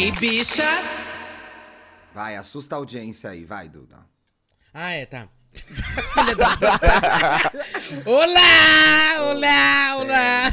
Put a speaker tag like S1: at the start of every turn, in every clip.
S1: aí, bichas?
S2: Vai, assusta a audiência aí, vai, Duda.
S1: Ah, é, tá. Filha da puta. Olá, olá, olá.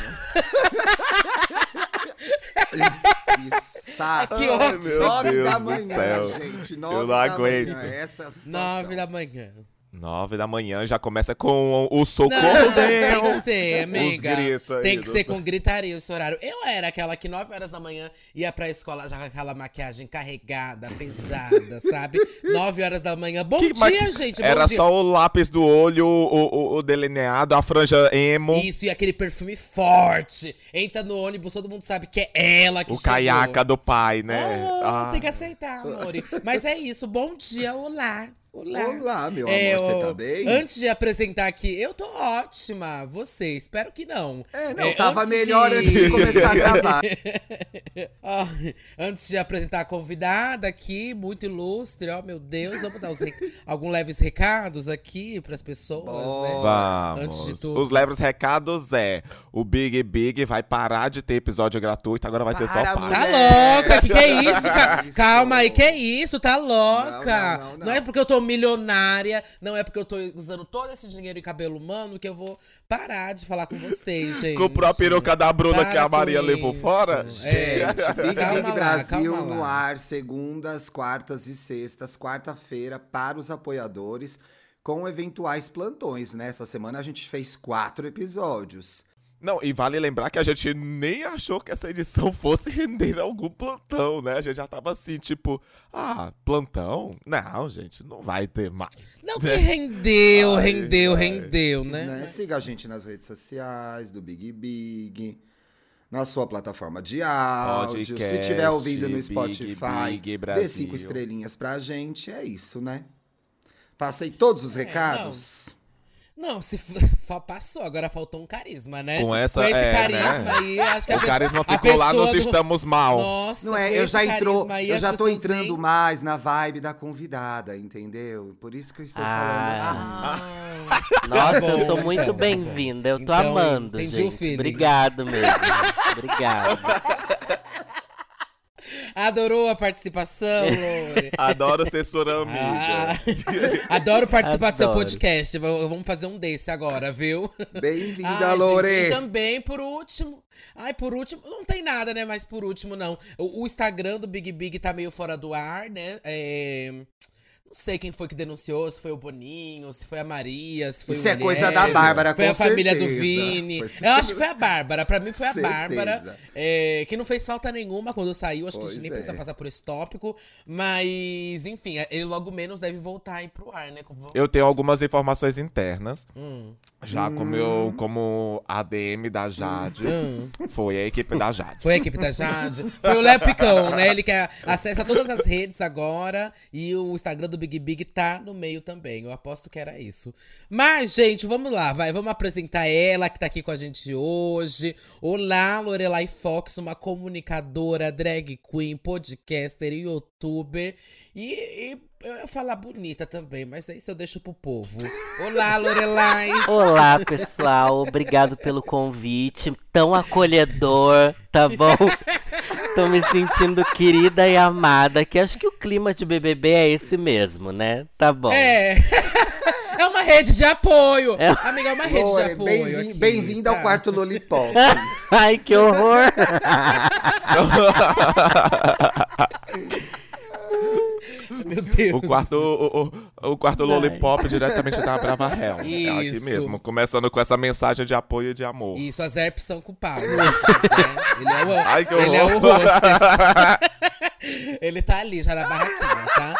S2: Que saco.
S1: Que ótimo.
S2: 9 da manhã, gente. 9
S3: Eu não
S2: da
S3: aguento.
S2: manhã. Essa é a situação.
S1: 9 da manhã.
S3: 9 da manhã já começa com o socorro,
S1: Não,
S3: Deus!
S1: tem que ser, amiga.
S3: Os gritos aí,
S1: Tem que ser
S3: doutor.
S1: com gritaria esse horário. Eu era aquela que 9 horas da manhã ia pra escola já com aquela maquiagem carregada, pesada, sabe? 9 horas da manhã. Bom dia, gente. Bom
S3: Era
S1: dia.
S3: só o lápis do olho, o delineado, a franja emo,
S1: Isso, e aquele perfume forte. Entra no ônibus, todo mundo sabe que é ela que
S3: o
S1: chegou.
S3: caiaca do pai, né?
S1: Ah,
S3: Ah.
S1: tem que aceitar, amor. Mas é isso. Bom dia, olá. Olá.
S2: Olá, meu amor, você tá bem?
S1: Antes de apresentar aqui, eu tô ótima. Você, espero que não.
S2: Não, tava melhor antes de começar a gravar.
S1: Ó, antes de apresentar a convidada aqui, muito ilustre, ó, meu Deus, vamos dar alguns leves recados aqui pras pessoas, né?
S3: Vamos.
S1: Antes de tudo.
S3: Os leves recados o Big Big vai parar de ter episódio gratuito, agora vai ser só
S2: Para,
S3: pago.
S1: Tá
S2: mulher.
S1: louca? Que é isso, cara?
S2: Isso.
S1: Calma aí, que é isso? Tá louca?
S2: Não.
S1: Não é porque eu tô milionária, não é porque eu tô usando todo esse dinheiro em cabelo humano que eu vou parar de falar com vocês, gente.
S3: Comprou a peruca da Bruna que a
S1: Para
S3: Maria
S1: com
S3: levou
S1: isso.
S3: fora?
S2: Gente, Big
S1: Calma
S2: Big
S1: lá,
S2: Brasil
S1: calma
S2: no
S1: lá.
S2: ar, segundas, quartas e sextas, quarta-feira, para os apoiadores, com eventuais plantões, né? Essa semana a gente fez 4 episódios.
S3: Não, e vale lembrar que a gente nem achou que essa edição fosse render algum plantão, né? A gente já tava assim, tipo, plantão? Não, gente, não vai ter mais.
S1: Não que rendeu,
S3: Ai,
S1: rendeu, né?
S2: Né?
S1: Mas-
S2: Siga a gente nas redes sociais do Big Big, na sua plataforma de áudio. Se
S3: Podcast,
S2: estiver ouvindo no
S3: Big
S2: Spotify,
S3: Big
S2: dê
S3: Brasil.
S2: 5 estrelinhas pra gente. É isso, né? Passei todos os recados.
S1: Não, se passou, agora faltou um carisma, né?
S3: Com essa,
S1: esse
S3: é,
S1: carisma
S3: né?
S1: aí, acho que
S3: O
S1: a pessoa,
S3: carisma
S1: a
S3: ficou lá
S1: pessoa
S3: nos
S1: do-
S3: Estamos Mal.
S1: Nossa,
S2: Não é,
S1: com
S2: eu
S1: esse
S2: já
S1: carisma aí,
S2: eu
S1: as
S2: já tô
S1: pessoas
S2: entrando
S1: nem-
S2: mais na vibe da convidada, entendeu? Por isso que eu estou falando assim.
S4: Nossa,
S1: Tá
S4: eu
S1: bom,
S4: sou muito
S1: então, tá
S4: bem-vinda. Eu tô
S1: Então,
S4: amando,
S1: entendi
S4: gente.
S1: o feeling.
S4: Obrigado mesmo. Obrigado.
S1: Adorou a participação, Lore?
S3: Adoro ser sua amiga.
S1: Adoro participar do seu
S4: Adoro.
S1: podcast. Vamos fazer um desse agora, viu?
S2: Bem-vinda,
S1: Ai,
S2: Lore!
S1: gente, e também, por último... Ai, por último... Não tem nada, né? Mas por último, não. O Instagram do Big Big tá meio fora do ar, né? Não sei quem foi que denunciou, se foi o Boninho, se foi a Maria, se foi
S2: Isso
S1: o
S2: é coisa
S1: Eliézer,
S2: da Bárbara,
S1: foi
S2: com
S1: a família do
S2: certeza.
S1: Vini.
S2: Foi
S1: Eu acho que foi a Bárbara. Pra mim foi a
S2: Certeza.
S1: Bárbara. Que não fez falta nenhuma quando saiu. Acho que a gente
S2: Pois
S1: nem
S2: é.
S1: precisa passar por esse tópico. Mas, enfim, ele logo menos deve voltar aí pro ar, né?
S3: Eu tenho algumas informações internas.
S1: Hum.
S3: Já como ADM da Jade. Foi a equipe da Jade.
S1: Foi a equipe da Jade. Foi o Léo Picão, né? Ele quer acesso a todas as redes agora. E o Instagram do Big Big tá no meio também. Eu aposto que era isso. Mas, gente, vamos lá. Vamos apresentar ela que tá aqui com a gente hoje. Olá, Lorelai Fox, uma comunicadora, drag queen, podcaster, youtuber. E eu ia falar bonita também, mas isso eu deixo pro povo. Olá, Lorelai.
S4: Olá, pessoal. Obrigado pelo convite. Tão acolhedor, tá bom? Tô me sentindo querida e amada, que acho que o clima de BBB é esse mesmo, né? Tá bom.
S1: É. É uma rede de apoio. Amiga, é uma rede de
S2: Lore,
S1: apoio. aqui,
S2: bem-vinda ao
S1: tá?
S2: quarto Lollipop.
S4: Ai, que horror!
S1: Meu Deus.
S3: O quarto Lollipop diretamente da Brava Hell. É aqui
S1: Isso.
S3: mesmo. Começando com essa mensagem de apoio e de amor.
S1: Isso, as herpes são culpadas. Né?
S3: Ai, que
S1: Ele é o
S3: horror.
S1: hostess. Ele tá ali já na barraquinha, tá?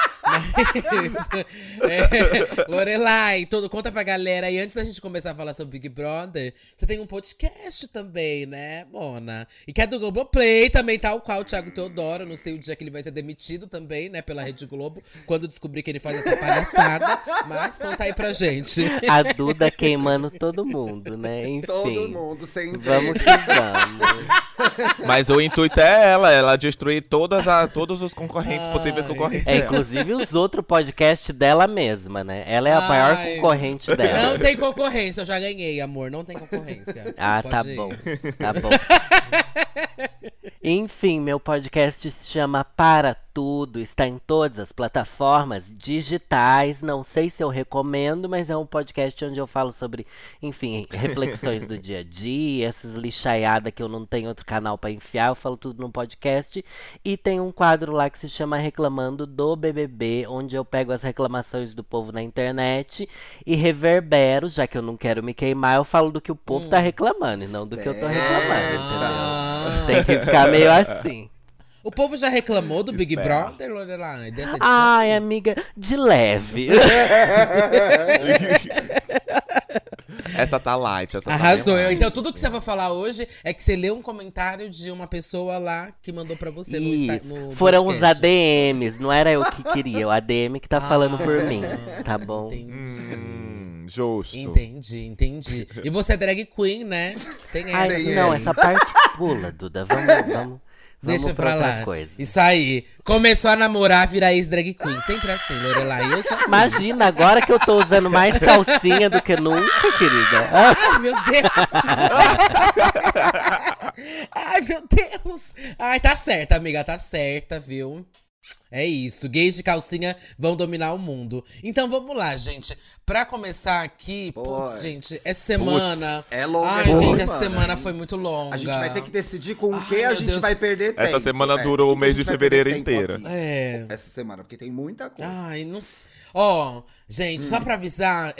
S1: Mas, Lorelai, conta pra galera. E antes da gente começar a falar sobre Big Brother, você tem um podcast também, né, Mona? E que é do Globoplay também, tal qual o Thiago Teodoro. Não sei o dia que ele vai ser demitido também, né, pela Rede Globo, quando descobrir que ele faz essa palhaçada. Mas conta aí pra gente.
S4: A Duda queimando todo mundo, né? Enfim.
S2: Todo mundo sem
S4: Vamos que vamos.
S3: Mas o intuito é ela destruir todos os concorrentes, possíveis concorrentes.
S4: É,
S3: dela.
S4: inclusive os outros podcasts dela mesma, né? Ela é a maior
S1: Ai.
S4: concorrente dela.
S1: Não tem concorrência, eu já ganhei, amor. Não tem concorrência.
S4: Ah, tá
S1: Pode ir.
S4: bom. Tá bom. Enfim, meu podcast se chama Para Tudo, está em todas as plataformas digitais. Não sei se eu recomendo, mas é um podcast onde eu falo sobre, enfim, reflexões do dia a dia, essas lixaiadas que eu não tenho outro canal para enfiar, eu falo tudo num podcast. E tem um quadro lá que se chama Reclamando do BBB, onde eu pego as reclamações do povo na internet e reverbero, já que eu não quero me queimar, eu falo do que o povo tá reclamando e não do que eu tô reclamando, entendeu? Tem que ficar meio assim.
S1: O povo já reclamou do Big
S3: Espera.
S1: Brother, Lorelai, dessa edição?
S4: Ai, amiga, de leve.
S3: Essa tá light, essa
S1: Arrasou.
S3: tá bem light,
S1: Então tudo que
S3: assim.
S1: você vai falar hoje é que você leu um comentário de uma pessoa lá que mandou pra você no,
S4: Isso.
S1: no
S4: Foram os
S1: podcast.
S4: ADMs, não era eu que queria, o ADM que tá falando por mim, tá bom?
S3: Justo.
S1: Entendi. E você é drag queen, né? Tem essa
S4: Ai,
S1: também.
S4: não, essa parte pula, Duda. Vamos
S1: Deixa
S4: pra
S1: pra
S4: outra
S1: lá.
S4: coisa.
S1: Isso aí. Começou a namorar, virar ex-drag queen. Sempre assim, Lorelai. Eu sou assim.
S4: Imagina, agora que eu tô usando mais calcinha do que nunca, querida. Ah,
S1: Ai, meu Deus. Ai, meu Deus. Ai, tá certa, amiga. Tá certa, viu? É isso. Gays de calcinha vão dominar o mundo. Então vamos lá, gente. Pra começar aqui, putz, gente, essa semana.
S2: É longa
S1: Ai,
S2: essa
S1: gente, essa
S2: semana,
S1: semana
S2: hein?
S1: foi muito longa.
S2: A gente vai ter que decidir com o que
S1: Ai,
S2: a
S1: meu
S2: gente
S1: Deus.
S2: vai perder tempo.
S3: Essa semana durou
S2: que
S3: o mês
S2: a gente
S3: de
S2: vai perder
S3: fevereiro
S2: tempo
S3: inteira.
S2: aqui
S1: É.
S2: Essa semana, porque tem muita coisa.
S1: Ai, não sei. Ó, gente, só pra avisar,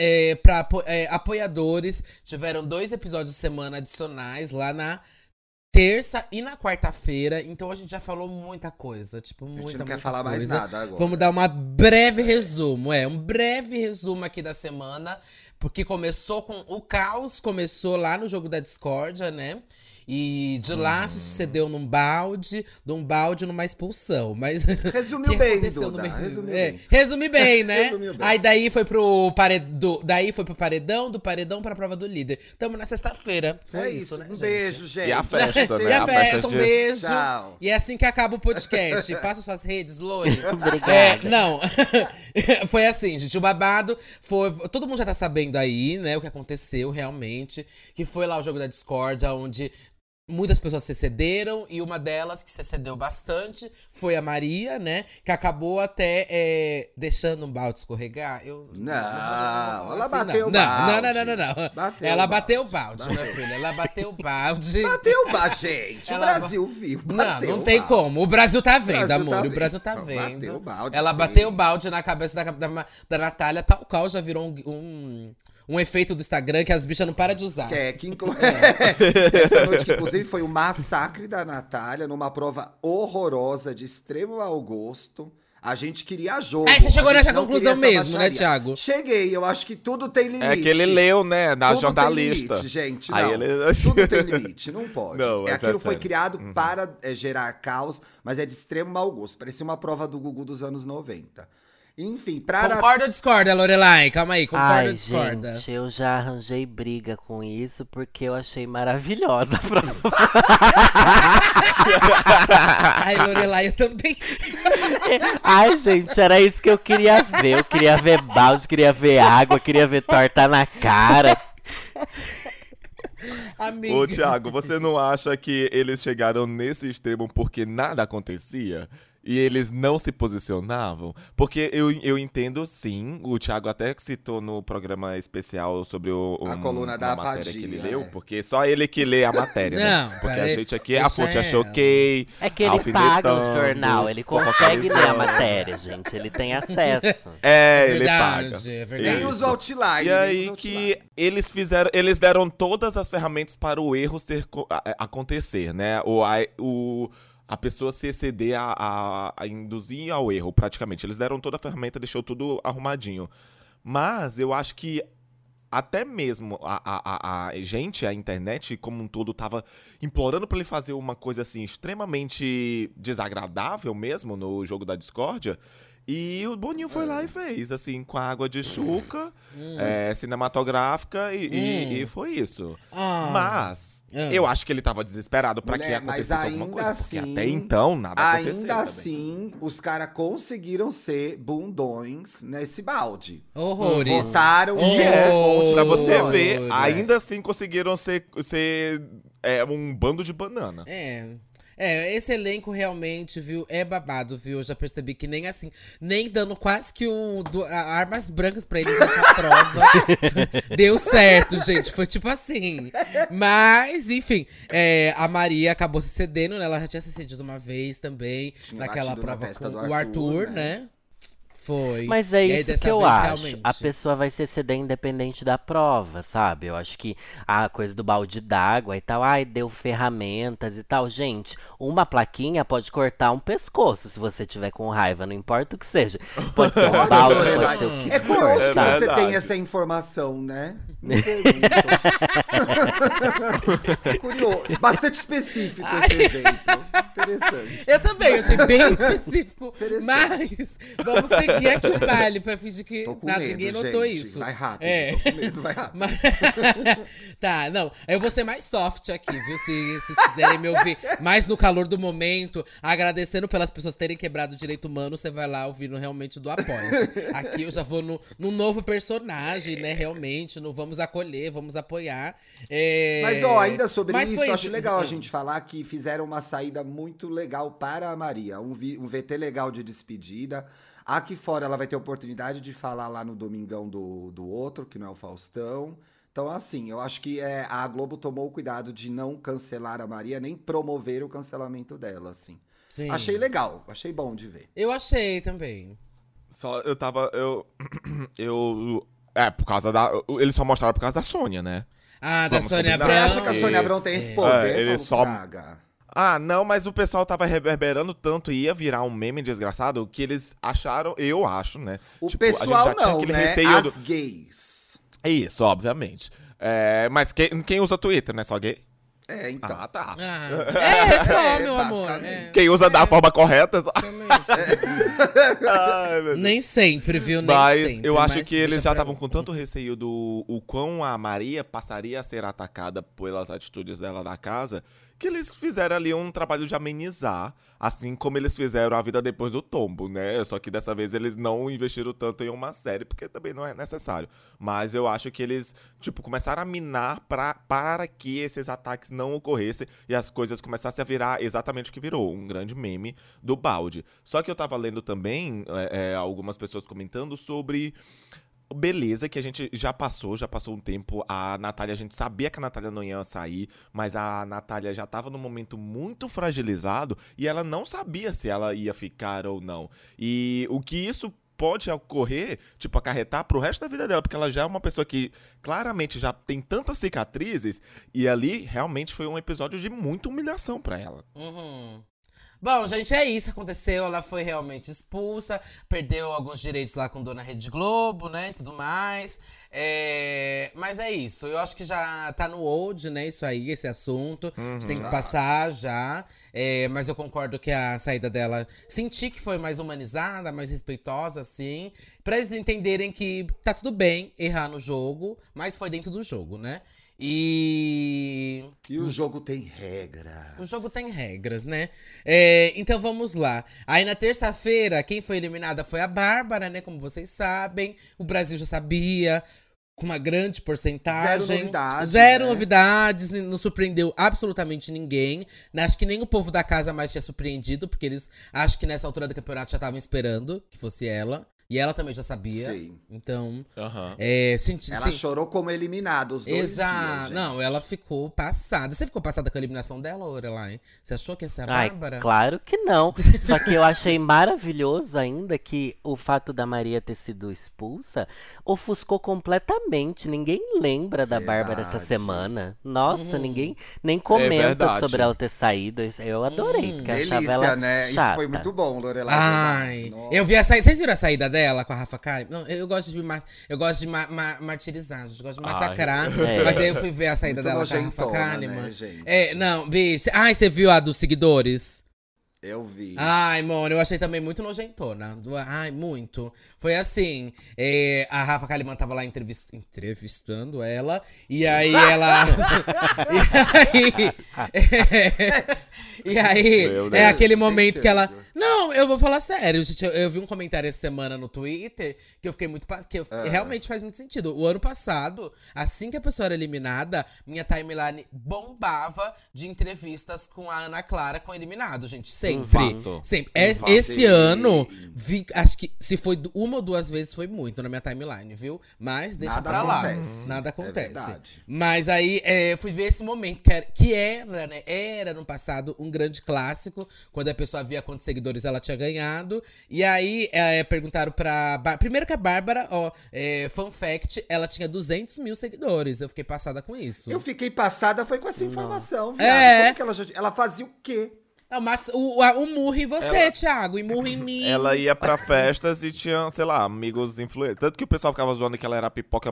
S1: apoiadores, tiveram 2 episódios de semana adicionais lá na terça e na quarta-feira. Então a gente já falou muita coisa. Tipo,
S2: A
S1: muita,
S2: gente não quer
S1: muita
S2: falar mais
S1: coisa.
S2: nada agora.
S1: Vamos dar uma breve resumo. Um breve resumo aqui da semana. Porque começou com. O caos começou lá no jogo da discórdia, né? E de lá se sucedeu num balde, de um balde numa expulsão. Mas.
S2: Resumiu
S1: que
S2: bem,
S1: aconteceu no
S2: Duda.
S1: meio-
S2: Resumiu
S1: É,
S2: bem.
S1: resumi bem, né?
S2: Resumiu bem.
S1: Aí daí foi pro paredão, do paredão pra prova do líder. Tamo na sexta-feira. Foi
S2: É
S1: isso,
S2: isso,
S1: né,
S2: um
S1: gente?
S2: beijo, gente.
S3: E a festa,
S1: E
S3: né?
S1: a
S3: A festa
S1: festa, um
S3: de-
S1: beijo.
S2: Tchau.
S1: E é assim que acaba o podcast. Passa suas redes, Lori.
S4: Obrigada.
S1: Não, foi assim, gente. O babado foi. Todo mundo já tá sabendo aí, né? O que aconteceu realmente. Que foi lá o jogo da discórdia, onde muitas pessoas se cederam. E uma delas que se cedeu bastante foi a Maria, né? Que acabou até deixando um balde escorregar. Eu
S2: Não,
S1: vou falar
S2: ela
S1: assim,
S2: bateu o
S1: não.
S2: balde.
S1: Não.
S2: Bateu
S1: Ela
S2: o
S1: bateu o
S2: balde.
S1: balde, minha filha. Ela bateu o balde.
S2: Bateu, gente. O
S1: Ela-
S2: Brasil viu.
S1: Não,
S2: Bateu
S1: não
S2: o
S1: tem
S2: balde.
S1: como. O Brasil tá vendo,
S2: Brasil
S1: amor.
S2: tá
S1: O Brasil tá
S2: vendo.
S1: vendo.
S2: Bateu o balde,
S1: Ela
S2: sim.
S1: bateu o balde na cabeça da Natália, tal qual já virou um efeito do Instagram que as bichas não param de usar.
S2: Essa noite, que inclusive foi o massacre da Natália, numa prova horrorosa, de extremo mau gosto. A gente queria jogo.
S1: Aí você chegou
S2: a gente
S1: nessa
S2: não
S1: conclusão
S2: queria essa
S1: mesmo, né,
S2: baixaria.
S1: Thiago?
S2: Cheguei, eu acho que tudo tem limite.
S3: É que ele leu, né, na
S2: Tudo
S3: jornalista.
S2: Tem limite, gente, não.
S3: Aí ele-
S2: Tudo tem limite, não pode.
S3: Não, mas
S2: Aquilo
S3: é
S2: foi
S3: sério.
S2: criado para gerar caos, mas é de extremo mau gosto. Parecia uma prova do Gugu dos anos 90. Enfim, pra
S1: Concorda ou discorda, Lorelai? Calma aí, concorda ou
S4: Ai,
S1: discorda?
S4: gente, eu já arranjei briga com isso porque eu achei maravilhosa a prova.
S1: Ai, Lorelai, eu também.
S4: Ai, gente, era isso que eu queria ver. Eu queria ver balde, queria ver água, queria ver torta na cara.
S1: Amiga.
S3: Ô, Thiago, você não acha que eles chegaram nesse extremo porque nada acontecia? E eles não se posicionavam? Porque eu entendo, sim, o Thiago até citou no programa especial sobre
S2: A coluna da
S3: uma matéria
S2: Apadia,
S3: que ele leu,
S2: né?
S3: porque só ele que lê a matéria,
S1: Não,
S3: né? Porque
S1: cara,
S3: a gente aqui, a
S1: isso
S3: fonte
S1: é-
S3: é choquei,
S4: É que ele paga o jornal, ele consegue ler a
S3: fofocalizando.
S4: matéria, gente. Ele tem acesso.
S3: É, ele
S1: Verdade,
S3: paga.
S1: é verdade.
S2: nem
S3: Isso.
S2: os outline.
S3: E
S2: nem
S3: aí
S2: os
S3: que eles deram todas as ferramentas para o erro acontecer, né? A pessoa se exceder a induzir ao erro, praticamente. Eles deram toda a ferramenta, deixou tudo arrumadinho. Mas eu acho que até mesmo a gente, a internet como um todo, tava implorando pra ele fazer uma coisa assim extremamente desagradável mesmo no jogo da discórdia. E o Boninho foi lá e fez, assim, com a água de chuca, cinematográfica, e foi isso. Mas, eu acho que ele tava desesperado pra que acontecesse alguma coisa,
S2: assim,
S3: porque até então nada aconteceu.
S2: Ainda assim, os caras conseguiram ser bundões nesse balde.
S1: Horrores.
S2: Votaram
S3: Pra você
S1: Horrores.
S3: ver, ainda assim conseguiram ser um bando de banana.
S1: Esse elenco realmente, viu, é babado, viu? Eu já percebi que nem assim, nem dando quase que armas brancas pra eles nessa prova. Deu certo, gente. Foi tipo assim. Mas, enfim, a Maria acabou se cedendo, né? Ela já tinha se cedido uma vez também, naquela prova com o Arthur, né? Foi.
S4: Mas é
S1: E aí,
S4: isso
S1: dessa
S4: que eu
S1: vez,
S4: acho.
S1: realmente.
S4: A pessoa vai se ceder independente da prova, sabe? Eu acho que a coisa do balde d'água e tal, ai, deu ferramentas e tal. Gente, uma plaquinha pode cortar um pescoço se você tiver com raiva, não importa o que seja. Pode ser um balde, pode ser o que
S2: É curioso
S3: É
S2: que você
S3: verdade.
S2: tem essa informação, né? Me pergunto. Curioso. Bastante específico esse exemplo. Interessante.
S1: Eu também, achei bem específico.
S2: Interessante.
S1: Mas vamos seguir aqui o baile pra fingir que
S2: Tô com
S1: nada,
S2: medo,
S1: ninguém notou
S2: gente.
S1: isso.
S2: Vai rápido.
S1: É.
S2: Tô com medo, vai rápido.
S1: Mas- Tá, não. Eu vou ser mais soft aqui, viu? Se vocês quiserem me ouvir mais no calor do momento, agradecendo pelas pessoas terem quebrado o direito humano, você vai lá ouvindo realmente do Apoia. Aqui eu já vou no novo personagem, né? Realmente, no vamos acolher, vamos apoiar.
S2: Mas, ó, ainda sobre
S1: Mas
S2: isso,
S1: foi
S2: eu acho legal a gente falar que fizeram uma saída muito legal para a Maria. Um VT legal de despedida. Aqui fora ela vai ter oportunidade de falar lá no Domingão do outro, que não é o Faustão. Então, assim, eu acho que a Globo tomou o cuidado de não cancelar a Maria, nem promover o cancelamento dela, assim.
S1: Sim.
S2: Achei legal, achei bom de ver.
S1: Eu achei também.
S3: Só eu tava. Por causa da. Eles só mostraram por causa da Sônia, né?
S1: Ah, da
S3: Vamos
S1: Sônia
S3: combinar.
S2: Você
S1: Abrão.
S2: acha que a Sônia Abrão tem esse poder,
S3: ele
S2: Paulo
S3: só-
S2: Fraga?
S3: Ah, não, mas o pessoal tava reverberando tanto e ia virar um meme desgraçado que eles acharam, eu acho, né?
S2: O
S3: Tipo, a gente
S2: pessoal
S3: já tinha
S2: não,
S3: aquele
S2: né?
S3: receio
S2: As gays.
S3: É isso, obviamente. Mas quem usa Twitter, não é só gay?
S2: Então.
S3: Ah, tá.
S1: Só, meu amor.
S2: basicamente.
S3: Quem usa da forma correta.
S1: Somente.
S3: Ai, meu Deus.
S1: Nem sempre, viu? Nem
S3: Mas
S1: sempre.
S3: eu acho
S1: mas
S3: que eles
S1: deixa
S3: já
S1: pra
S3: estavam
S1: mim.
S3: com tanto receio do o quão a Maria passaria a ser atacada pelas atitudes dela da casa, que eles fizeram ali um trabalho de amenizar, assim como eles fizeram a vida depois do tombo, né? Só que dessa vez eles não investiram tanto em uma série, porque também não é necessário. Mas eu acho que eles, começaram a minar para que esses ataques não ocorressem e as coisas começassem a virar exatamente o que virou, um grande meme do balde. Só que eu tava lendo também algumas pessoas comentando sobre beleza, que a gente já passou um tempo. A Natália, a gente sabia que a Natália não ia sair, mas a Natália já tava num momento muito fragilizado e ela não sabia se ela ia ficar ou não. E o que isso pode ocorrer, acarretar pro resto da vida dela, porque ela já é uma pessoa que claramente já tem tantas cicatrizes e ali realmente foi um episódio de muita humilhação pra ela.
S1: Uhum. Bom, gente, é isso que aconteceu. Ela foi realmente expulsa, perdeu alguns direitos lá com Dona Rede Globo, né, e tudo mais. Mas é isso. Eu acho que já tá no old, né, isso aí, esse assunto. A gente tem que passar já. Mas eu concordo que a saída dela, senti que foi mais humanizada, mais respeitosa, assim. Pra eles entenderem que tá tudo bem errar no jogo, mas foi dentro do jogo, né? E
S2: o jogo tem regras.
S1: o jogo tem regras, né? Então vamos lá. Aí na terça-feira, quem foi eliminada foi a Bárbara, né? Como vocês sabem. O Brasil já sabia, com uma grande porcentagem.
S2: Zero novidades,
S1: Zero
S2: né?
S1: novidades, não surpreendeu absolutamente ninguém. Acho que nem o povo da casa mais tinha surpreendido, porque eles acho que nessa altura do campeonato já estavam esperando que fosse ela. E ela também já sabia.
S2: Sim.
S1: Então,
S3: Aham.
S1: senti.
S2: Ela chorou como eliminada os 2
S1: Exato.
S2: dias, gente.
S1: Não, ela ficou passada. Você ficou passada com a eliminação dela, Lorelai? Você achou que ia ser a
S4: Ai,
S1: Bárbara?
S4: claro que não. Só que eu achei maravilhoso ainda que o fato da Maria ter sido expulsa ofuscou completamente. Ninguém lembra da Bárbara essa
S2: Verdade.
S4: semana. Nossa, ninguém nem comenta
S3: verdade.
S4: sobre ela ter saído. Eu adorei, porque achava
S2: Delícia,
S4: ela
S2: né? Isso
S4: chata.
S2: foi muito bom, Lorelai.
S1: Ai,
S2: Nossa.
S1: eu vi a saída. Vocês viram a saída dela com a Rafa Kalimann? Não, eu gosto de martirizar, eu gosto de massacrar.
S4: É.
S1: Mas aí eu fui ver a saída
S2: Muito
S1: dela com a Rafa
S2: nojentona,
S1: Kalimann.
S2: né, gente?
S1: Não, bicho. Ai, você viu a dos seguidores?
S2: Eu vi.
S1: Ai, mano, eu achei também muito nojentona. Ai, muito. Foi assim, a Rafa Kalimann tava lá entrevistando ela, e aí ela… e aí,
S3: Meu
S1: é
S3: Deus.
S1: aquele momento que ela…
S2: Entendo.
S1: Não, eu vou falar sério, gente. Eu vi um comentário essa semana no Twitter que eu fiquei muito… realmente faz muito sentido. O ano passado, assim que a pessoa era eliminada, minha timeline bombava de entrevistas com a Ana Clara com eliminado, gente. Sempre.
S3: Fato.
S1: Sempre.
S3: Fato.
S1: Esse ano, acho que se foi uma ou duas vezes, foi muito na minha timeline, viu? Mas deixa
S2: Nada
S1: pra lá.
S2: acontece.
S1: Nada
S2: É
S1: acontece.
S2: verdade.
S1: Mas aí, fui ver esse momento, que era, né? Era no passado um grande clássico. Quando a pessoa via quantos seguidores ela tinha ganhado. E aí, perguntaram pra… Primeiro que a Bárbara, fun fact, ela tinha 200 mil seguidores. Eu fiquei passada com isso.
S2: Eu fiquei passada, foi com essa informação, viado.
S1: É.
S2: Como que ela fazia o quê?
S1: Não, mas o murro em você, Thiago. E murro em mim.
S3: Ela ia pra festas e tinha, sei lá, amigos influentes. Tanto que o pessoal ficava zoando que ela era a pipoca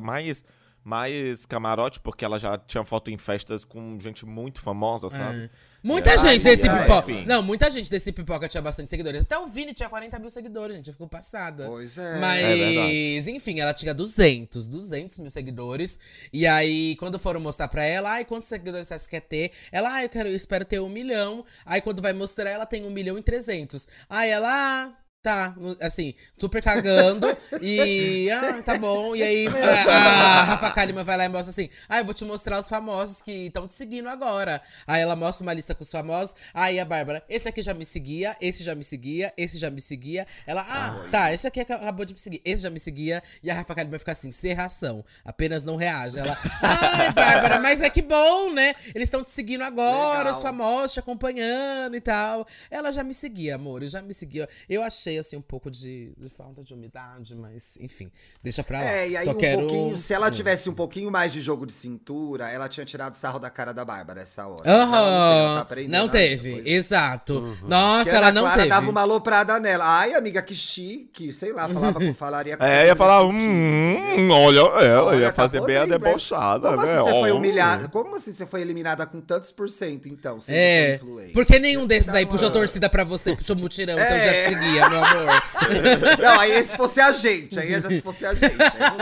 S3: mais camarote, porque ela já tinha foto em festas com gente muito famosa, sabe?
S1: Muita
S3: Ai,
S1: gente desse
S3: ai,
S1: pipoca.
S3: enfim.
S1: Não, muita gente desse pipoca tinha bastante seguidores. Até o Vini tinha 40 mil seguidores, gente. Eu fico passada.
S2: Pois é.
S1: Mas,
S3: É verdade.
S1: enfim, ela tinha 200 mil seguidores. E aí, quando foram mostrar pra ela, ai, quantos seguidores você quer ter? Ela, eu espero ter 1 milhão. Aí, quando vai mostrar, ela tem 1.300.000. Aí ela, tá, assim, super cagando. E, tá bom. E aí, a Rafa Kalimann vai lá e mostra assim: eu vou te mostrar os famosos que estão te seguindo agora. Aí ela mostra uma lista com os famosos. Aí a Bárbara, esse aqui já me seguia, esse já me seguia, esse já me seguia. Ela, tá, esse aqui acabou de me seguir, esse já me seguia. E a Rafa Kalimann fica assim, sem reação, apenas não reage. Ela, ai, Bárbara, mas é que bom, né? Eles estão te seguindo agora,
S2: Legal.
S1: os famosos te acompanhando e tal. Ela já me seguia, amor, já me seguia. Eu achei, assim, um pouco de falta de umidade, mas, enfim, deixa pra lá.
S2: E aí
S1: Só
S2: um
S1: quero…
S2: pouquinho, se ela tivesse um pouquinho mais de jogo de cintura, ela tinha tirado sarro da cara da Bárbara essa hora. Mas ela não teve, ela tá aprendendo
S1: Não
S2: ainda,
S1: teve,
S2: pois é.
S1: exato. Nossa,
S2: Porque a
S1: ela
S2: Ana
S1: não
S2: Clara
S1: teve.
S2: dava uma aloprada nela. Ai, amiga, que chique. Sei lá, falaria com
S3: Ia falar,
S2: nesse sentido.
S3: olha ela,
S2: Olha,
S3: ia
S2: tá
S3: fazer bem a
S2: podendo,
S3: debochada,
S2: Como
S3: né?
S2: assim você foi
S3: Ó.
S2: humilhada? Como assim você foi eliminada com tantos por cento, então? Sendo influente?
S1: Porque nenhum desses
S2: Dá
S1: aí
S2: uma-
S1: puxou torcida pra você, puxou mutirão, então eu já te seguia, meu amor.
S2: Não, aí se fosse a gente. Aí já se fosse a gente.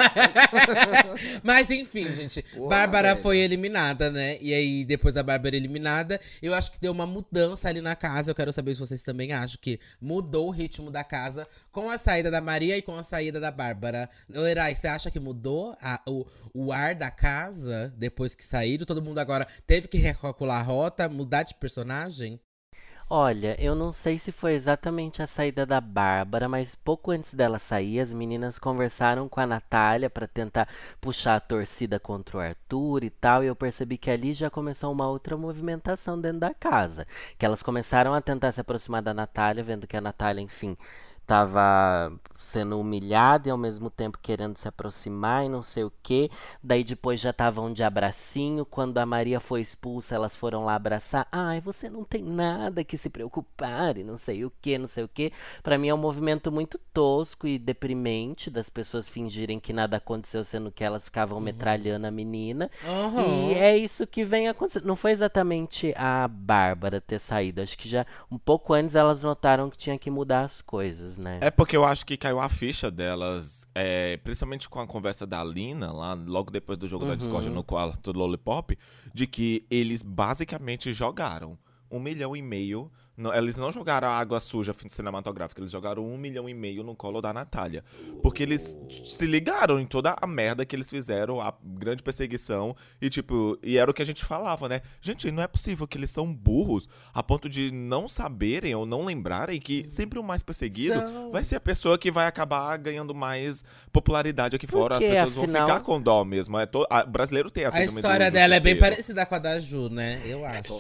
S1: Mas enfim, gente,
S2: Porra,
S1: Bárbara
S2: velho.
S1: foi eliminada, né? E aí, depois da Bárbara eliminada, eu acho que deu uma mudança ali na casa. Eu quero saber se vocês também acham que mudou o ritmo da casa com a saída da Maria e com a saída da Bárbara. Lerai, você acha que mudou o ar da casa depois que saíram? Todo mundo agora teve que recalcular a rota, mudar de personagem?
S4: Olha, eu não sei se foi exatamente a saída da Bárbara, mas pouco antes dela sair, as meninas conversaram com a Natália para tentar puxar a torcida contra o Arthur e tal, e eu percebi que ali já começou uma outra movimentação dentro da casa. Que elas começaram a tentar se aproximar da Natália, vendo que a Natália, enfim, tava sendo humilhada e ao mesmo tempo querendo se aproximar e não sei o que. Daí depois já estavam de abracinho. Quando a Maria foi expulsa, elas foram lá abraçar. Ai, você não tem nada que se preocupar e não sei o que, não sei o que. Pra mim é um movimento muito tosco e deprimente das pessoas fingirem que nada aconteceu, sendo que elas ficavam metralhando a menina. E é isso que vem acontecendo. Não foi exatamente a Bárbara ter saído. Acho que já um pouco antes elas notaram que tinha que mudar as coisas, né?
S3: É porque eu acho que caiu a ficha delas, principalmente com a conversa da Lina, lá logo depois do jogo da Discord no quarto do Lollipop, de que eles basicamente jogaram 1,5 milhão. Eles não jogaram a água suja cinematográfica, eles jogaram 1,5 milhão no colo da Natália. Porque eles se ligaram em toda a merda que eles fizeram, a grande perseguição, e era o que a gente falava, né? Gente, não é possível que eles são burros a ponto de não saberem ou não lembrarem que sempre o mais perseguido vai ser a pessoa que vai acabar ganhando mais popularidade aqui fora. As
S4: Porque,
S3: pessoas vão
S4: afinal-
S3: ficar com dó mesmo. O brasileiro tem a
S1: A
S3: síndrome do
S1: história dela é bem
S3: justiceiro.
S1: parecida com a da Ju, né? Eu acho.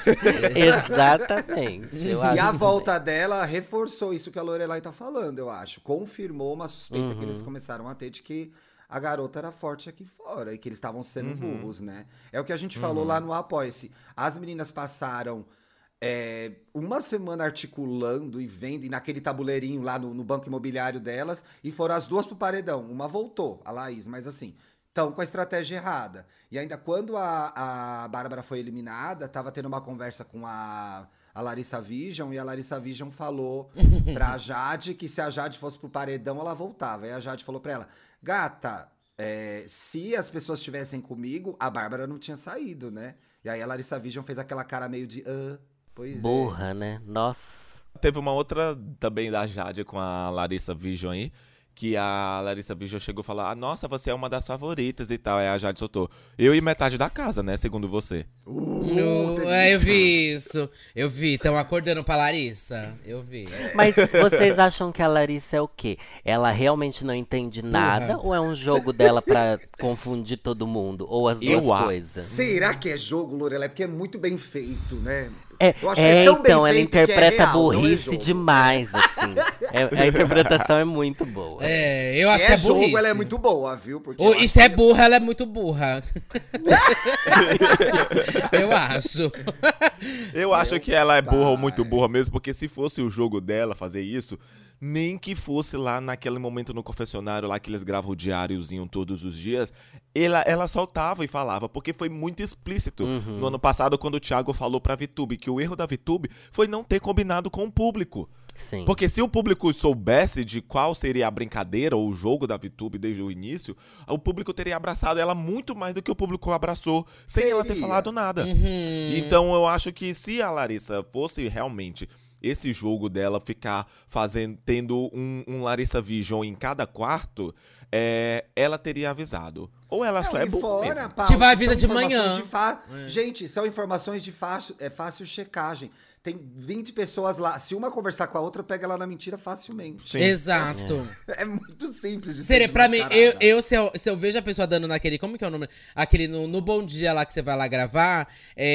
S4: Exatamente. Eu
S2: E
S4: acho
S2: a
S4: também.
S2: volta dela reforçou isso que a Lorelai tá falando, eu acho. Confirmou uma suspeita que eles começaram a ter de que a garota era forte aqui fora e que eles estavam sendo burros, né? É o que a gente falou lá no Apoia-se. As meninas passaram uma semana articulando e vendo, e naquele tabuleirinho lá no banco imobiliário delas, e foram as duas pro paredão. Uma voltou, a Laís, mas assim, estão com a estratégia errada. E ainda quando a Bárbara foi eliminada, tava tendo uma conversa com a a Larissa Vision, e a Larissa Vision falou pra Jade que se a Jade fosse pro paredão, ela voltava. Aí a Jade falou pra ela, gata, se as pessoas estivessem comigo, a Bárbara não tinha saído, né? E aí a Larissa Vision fez aquela cara meio de, pois
S4: Burra, né? Nossa.
S3: Teve uma outra também da Jade com a Larissa Vision aí, que a Larissa Vision chegou a falar, nossa, você é uma das favoritas e tal. Aí a Jade soltou, eu e metade da casa, né, segundo você.
S1: Eu vi isso. Eu vi. Estão acordando pra Larissa. Eu vi.
S4: Mas vocês acham que a Larissa é o quê? Ela realmente não entende nada ou é um jogo dela pra confundir todo mundo? Ou as duas coisas?
S2: Será que é jogo, Lorelai? Porque é muito bem feito, né?
S4: Eu acho que é tão então, ela interpreta burrice demais, assim. A interpretação é muito boa.
S1: Eu acho que é burrice.
S2: jogo, ela é muito boa, viu? Porque
S1: e se é burra, ela é muito burra. Eu acho.
S3: Eu acho que ela é burra ou muito burra mesmo, porque se fosse o jogo dela fazer isso, nem que fosse lá naquele momento no confessionário lá que eles gravam o diáriozinho todos os dias, ela soltava e falava, porque foi muito explícito no ano passado quando o Thiago falou pra VTube que o erro da VTube foi não ter combinado com o público.
S4: Sim.
S3: Porque se o público soubesse de qual seria a brincadeira ou o jogo da VTube desde o início, o público teria abraçado ela muito mais do que o público abraçou, sem ela ter falado nada. Então eu acho que se a Larissa fosse realmente esse jogo dela ficar tendo um Larissa Vision em cada quarto, ela teria avisado. Ou ela só é burra mesmo.
S2: Paulo,
S1: tipo a vida de manhã.
S2: Gente, são informações de fácil checagem. Tem 20 pessoas lá. Se uma conversar com a outra, pega ela na mentira facilmente.
S1: Sim. Exato.
S2: É muito simples de
S1: ser pra mim, se eu vejo a pessoa dando naquele... Como que é o nome? Aquele no Bom Dia lá que você vai lá gravar.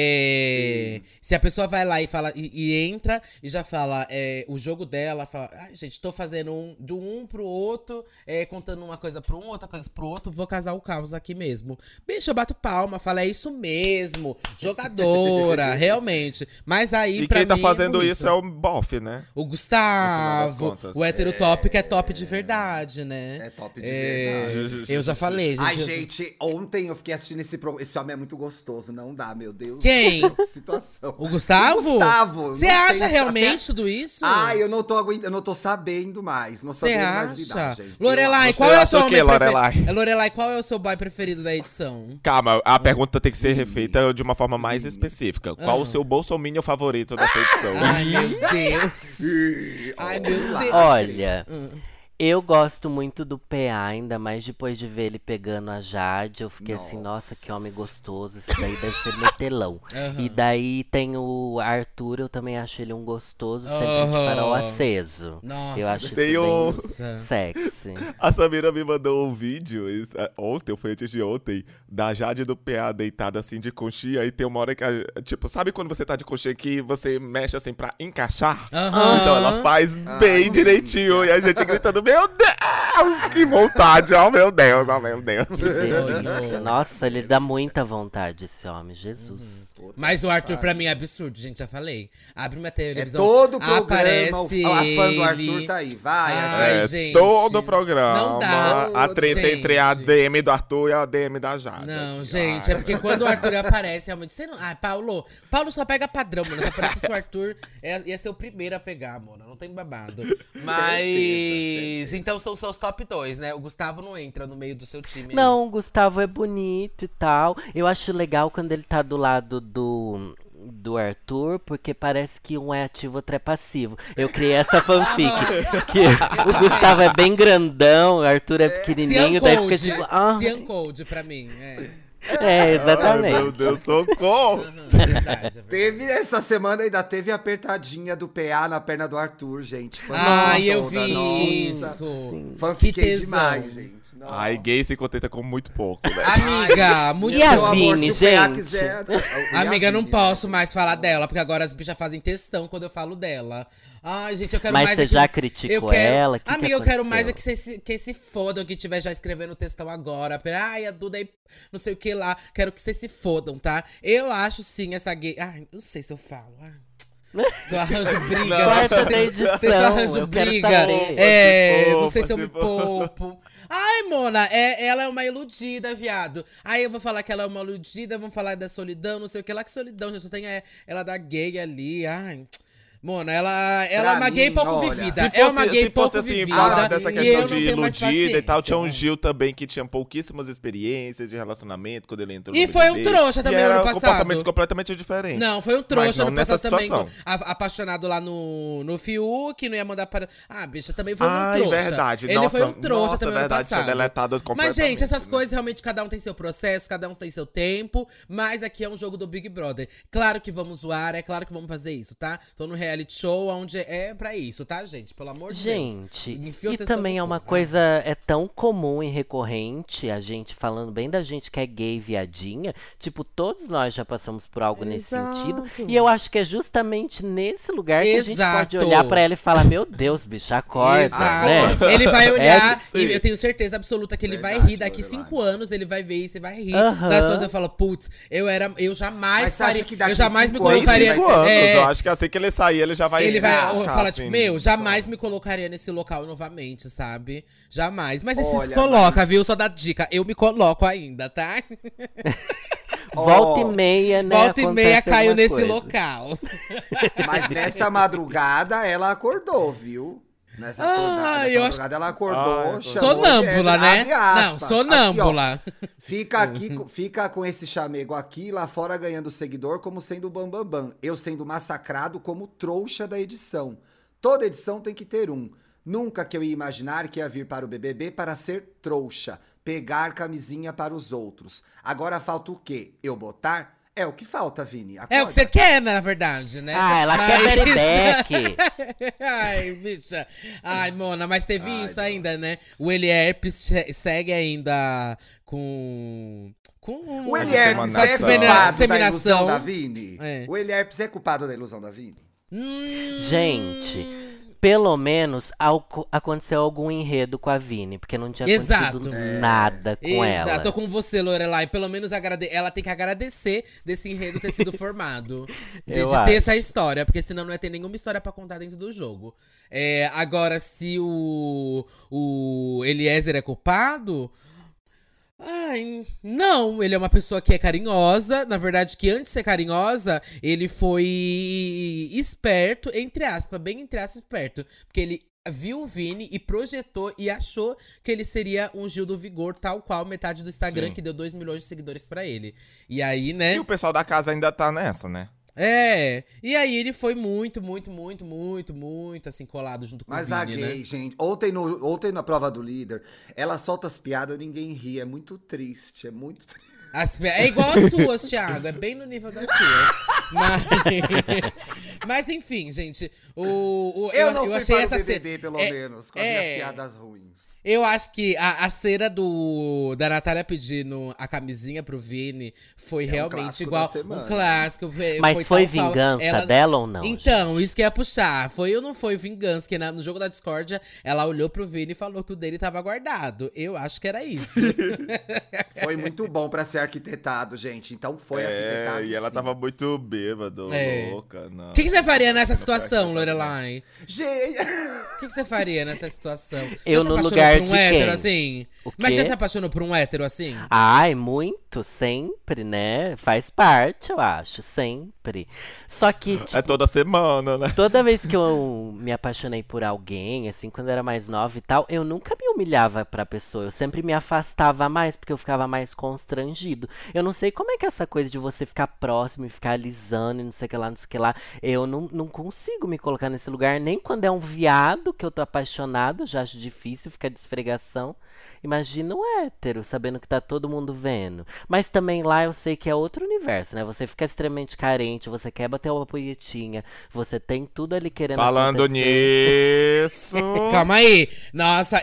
S1: Se a pessoa vai lá e fala... E entra e já fala... o jogo dela, fala... Ai, gente, tô fazendo de um pro outro. Contando uma coisa pro um, outra coisa pro outro. Vou casar o caos aqui mesmo. Bicho, eu bato palma. Falo, é isso mesmo. Jogadora, realmente. Mas aí...
S3: E quem tá fazendo isso é o bofe, né?
S1: O Gustavo, o hétero top, que é top de verdade, né?
S2: É top de verdade.
S1: Eu já falei, gente.
S2: Ai, gente, ontem eu fiquei assistindo esse programa. Esse homem é muito gostoso, não dá, meu Deus.
S1: Quem?
S2: Que situação.
S1: O Gustavo?
S2: O Gustavo.
S1: Você acha realmente tudo isso?
S2: Ai, eu não tô aguentando, eu não tô sabendo mais. Não sabendo mais lidar, gente.
S1: Lorelai, qual é o seu homem
S3: preferido?
S1: Lorelai, qual é o seu boy preferido da edição?
S3: Calma, a pergunta tem que ser refeita de uma forma mais específica. Qual o seu bolsominion favorito dessa edição?
S1: Ai, meu Deus. Ai, meu Deus.
S4: Olha, eu gosto muito do PA, ainda mais depois de ver ele pegando a Jade. Eu fiquei assim, nossa, que homem gostoso. Esse daí deve ser metelão. E daí tem o Arthur, eu também acho ele um gostoso, sempre de farol aceso.
S1: Nossa,
S4: eu acho isso bem sexy.
S3: A Samira me mandou um vídeo, ontem, ou foi antes de ontem, da Jade do PA deitada assim de conchinha. E tem uma hora que, tipo, sabe quando você tá de conchinha que você mexe assim pra encaixar? Então ela faz bem direitinho. E a gente gritando, meu Deus, que vontade, oh meu Deus, oh meu Deus.
S4: Que delícia. Nossa, ele dá muita vontade, esse homem, Jesus.
S1: Mas o Arthur pra mim é absurdo, gente, já falei. Abre uma televisão,
S2: todo o programa,
S1: aparece
S2: a fã do
S1: ele.
S2: Arthur tá aí, vai.
S1: Ai, gente,
S3: todo o programa.
S1: Não dá.
S3: A treta entre a DM do Arthur e a DM da Jade.
S1: Não, gente, é porque quando o Arthur aparece, realmente, você não... Paulo só pega padrão, mano. Se aparece o Arthur, ia ser o primeiro a pegar, mano. Não tem babado. Mas... Então são seus top 2, né? O Gustavo não entra no meio do seu time.
S4: Não, o Gustavo é bonito e tal. Eu acho legal quando ele tá do lado do Arthur, porque parece que um é ativo, outro é passivo. Eu criei essa fanfic. Que o Gustavo é bem grandão, o Arthur é pequenininho, daí fica tipo...
S1: Cian Code pra mim,
S4: exatamente.
S3: Ai, meu Deus, socorro.
S1: Verdade.
S2: Teve essa semana, ainda teve a apertadinha do PA na perna do Arthur, gente.
S1: Eu vi isso.
S2: Fanfiquei demais, gente. Nossa.
S3: Ai, gay se contenta com muito pouco, né?
S1: Amiga, muito
S4: E a
S2: Meu amor,
S4: Vini,
S2: se o PA
S4: gente?
S2: quiser...
S1: Amiga, não posso mais falar dela, porque agora as bichas fazem textão quando eu falo dela. Ai, gente, eu quero
S4: Mas
S1: mais...
S4: você já criticou ela?
S1: Amiga, eu quero mais que se fodam, que tiver já escrevendo textão agora. Ai, a Duda aí, não sei o que lá. Quero que vocês se fodam, tá? Eu acho sim essa gay... Ai, não sei se eu falo. Se eu arranjo briga,
S4: Corta
S1: se,
S4: da
S1: se
S4: edição,
S1: eu arranjo
S4: eu quero
S1: briga,
S4: saber.
S1: não sei se eu me
S3: Poupa.
S1: poupo. Ai, Mona, ela é uma iludida, viado. Aí eu vou falar que ela é uma iludida, vamos falar da solidão, não sei o que lá, que solidão, gente. Só tem ela da gay ali, ai. Mona, ela é
S2: Pra
S1: uma gay
S2: mim,
S1: pouco
S2: olha,
S1: vivida.
S3: Se
S1: É uma gay
S3: se
S1: pouco
S3: fosse assim,
S1: vivida.
S3: falar dessa
S1: E
S3: questão
S1: eu
S3: de
S1: não tenho mais
S3: iludida e tal, tinha um
S1: paciência.
S3: Gil também que tinha pouquíssimas experiências de relacionamento quando ele entrou
S1: E
S3: no
S1: foi um
S3: BBB.
S1: trouxa também
S3: e
S1: no
S3: era
S1: ano passado.
S3: comportamentos completamente diferentes.
S1: Não, foi um trouxa
S3: não
S1: no
S3: nessa
S1: passado também.
S3: situação.
S1: Apaixonado lá no Fiuk, não ia mandar para. Ah, bicha, também foi um
S3: Ai,
S1: trouxa.
S3: verdade.
S1: Ele
S3: Nossa,
S1: foi um trouxa
S3: nossa,
S1: também no ano
S3: verdade, tinha
S1: passado.
S3: deletado
S1: Mas,
S3: completamente,
S1: gente, essas
S3: né?
S1: coisas realmente cada um tem seu processo, cada um tem seu tempo. Mas aqui é um jogo do Big Brother. Claro que vamos zoar, é claro que vamos fazer isso, tá? Tô no reality show, onde é pra isso, tá, gente? Pelo amor de Deus.
S4: Gente,
S1: Enfia o
S4: e
S1: textão
S4: também
S1: no
S4: é uma
S1: cu.
S4: coisa é tão comum e recorrente, a gente falando bem da gente que é gay viadinha, tipo, todos nós já passamos por algo nesse sentido,
S1: Exato.
S4: e eu acho que é justamente nesse lugar que a gente pode
S1: Exato.
S4: olhar pra ela e falar, meu Deus, bicho, acorda,
S1: Exato.
S4: né?
S1: Ele vai olhar,
S3: sim.
S1: e eu tenho certeza absoluta que ele vai
S2: Verdade,
S1: rir daqui
S2: Lorelai.
S1: 5 anos, ele vai ver isso e vai rir
S4: Aham.
S1: das coisas. Eu falo, putz, eu jamais
S2: Mas você acha
S1: faria.
S2: que daqui
S1: Eu jamais me
S2: 5 anos
S1: colocaria.
S2: ele
S3: 5 anos,
S1: é,
S3: eu acho que assim que ele sair, ele já vai...
S1: ele vai
S3: ficar,
S1: falar,
S3: assim,
S1: tipo, meu, jamais
S3: só.
S1: me colocaria nesse local novamente, sabe? Jamais. Mas esse se
S2: Olha,
S1: coloca,
S2: mas-
S1: viu? Só dá dica. Eu me coloco ainda, tá?
S4: Volta
S2: Ó,
S4: e meia, né?
S1: Volta e meia
S4: acontece
S1: caiu
S4: alguma
S1: nesse
S4: coisa.
S1: local.
S2: Mas nessa madrugada ela acordou, viu? Nessa
S1: eu acho-
S2: madrugada ela acordou,
S3: Ai,
S2: chamou
S1: Sonâmbula,
S2: Eliezer,
S1: né?
S2: abre aspas.
S1: Não, sonâmbula.
S2: Aqui, ó, fica com esse chamego aqui, lá fora ganhando seguidor como sendo o bambambam. Eu sendo massacrado como trouxa da edição. Toda edição tem que ter um. Nunca que eu ia imaginar que ia vir para o BBB para ser trouxa. Pegar camisinha para os outros. Agora falta o quê? Eu botar? É o que falta, Vini.
S1: É o
S2: Acorda.
S1: que você quer, na verdade, né?
S4: Ah, ela quer Berebeck.
S1: Ai, bicha. Ai, Mona, mas teve
S2: Ai,
S1: isso
S2: não.
S1: ainda, né? O Elierp segue ainda com
S2: O Elierpes é
S3: Inseminação.
S2: culpado da
S1: Inseminação.
S2: ilusão da Vini?
S1: É.
S2: O Elierpes é culpado da ilusão da Vini?
S4: Gente, pelo menos aconteceu algum enredo com a Vini, porque não tinha
S1: Exato.
S4: acontecido nada com
S1: Exato,
S4: ela.
S1: tô com você, Lorelai. Pelo menos ela tem que agradecer desse enredo ter sido formado. De
S4: Eu
S1: ter
S4: acho.
S1: essa história, porque senão não ia ter nenhuma história pra contar dentro do jogo. Agora, se o Eliezer é culpado. Ai, não, ele é uma pessoa que é carinhosa. Na verdade, que antes de ser carinhosa, ele foi esperto, entre aspas, bem entre aspas, esperto. Porque ele viu o Vini e projetou e achou que ele seria um Gil do Vigor, tal qual metade do Instagram,
S3: Sim.
S1: que deu 2 milhões de seguidores pra ele. E aí, né?
S3: E o pessoal da casa ainda tá nessa, né?
S1: E aí ele foi muito, assim, colado junto com
S2: Mas
S1: o
S2: a
S1: Vini,
S2: gay,
S1: né?
S2: gente, ontem na prova do líder, ela solta as piadas, ninguém ri. É muito triste, é muito triste.
S1: É igual as suas, Thiago. É bem no nível das suas. Mas enfim, gente.
S2: Eu não fui
S1: achei
S2: para
S1: essa
S2: o BBB, pelo
S1: é-
S2: menos, com as
S1: é.
S2: minhas piadas ruins.
S1: Eu acho que a cera da Natália pedindo a camisinha pro Vini foi realmente
S2: clássico
S1: igual
S2: da semana.
S1: um clássico.
S4: Mas foi
S1: tal qual
S4: vingança dela ou não?
S1: Então, isso que ia puxar. Foi ou não foi vingança? Que no jogo da discórdia, ela olhou pro Vini e falou que o dele tava guardado. Eu acho que era isso.
S2: Foi muito bom pra ser arquitetado, gente. Então foi arquitetado.
S3: E ela
S2: sim.
S3: tava muito bêbada, louca. Não.
S1: O que você faria nessa situação, Lorelai?
S2: Gente,
S1: O que você faria nessa situação?
S4: Eu
S1: Você
S4: no
S1: se apaixonou
S4: lugar
S1: por um
S4: de
S1: hétero
S4: quem?
S1: assim?
S4: O
S1: Mas você
S4: quê?
S1: se apaixonou por um hétero assim?
S4: Ai, muito, sempre, né? Faz parte, eu acho, sempre. Só que, tipo,
S3: É toda semana, né?
S4: toda vez que eu me apaixonei por alguém, assim, quando eu era mais nova e tal, eu nunca me humilhava pra pessoa. Eu sempre me afastava mais, porque eu ficava mais constrangido. Eu não sei como é que é essa coisa de você ficar próximo e ficar alisando e não sei o que lá, não sei o que lá. Eu não consigo me colocar nesse lugar, nem quando é um viado que eu tô apaixonado, eu já acho difícil ficar de esfregação. Imagina um hétero, sabendo que tá todo mundo vendo. Mas também lá eu sei que é outro universo, né? Você fica extremamente carente, você quer bater uma punhetinha, você tem tudo ali querendo
S3: Falando
S4: acontecer.
S3: nisso.
S1: Calma aí. Nossa, eu acho que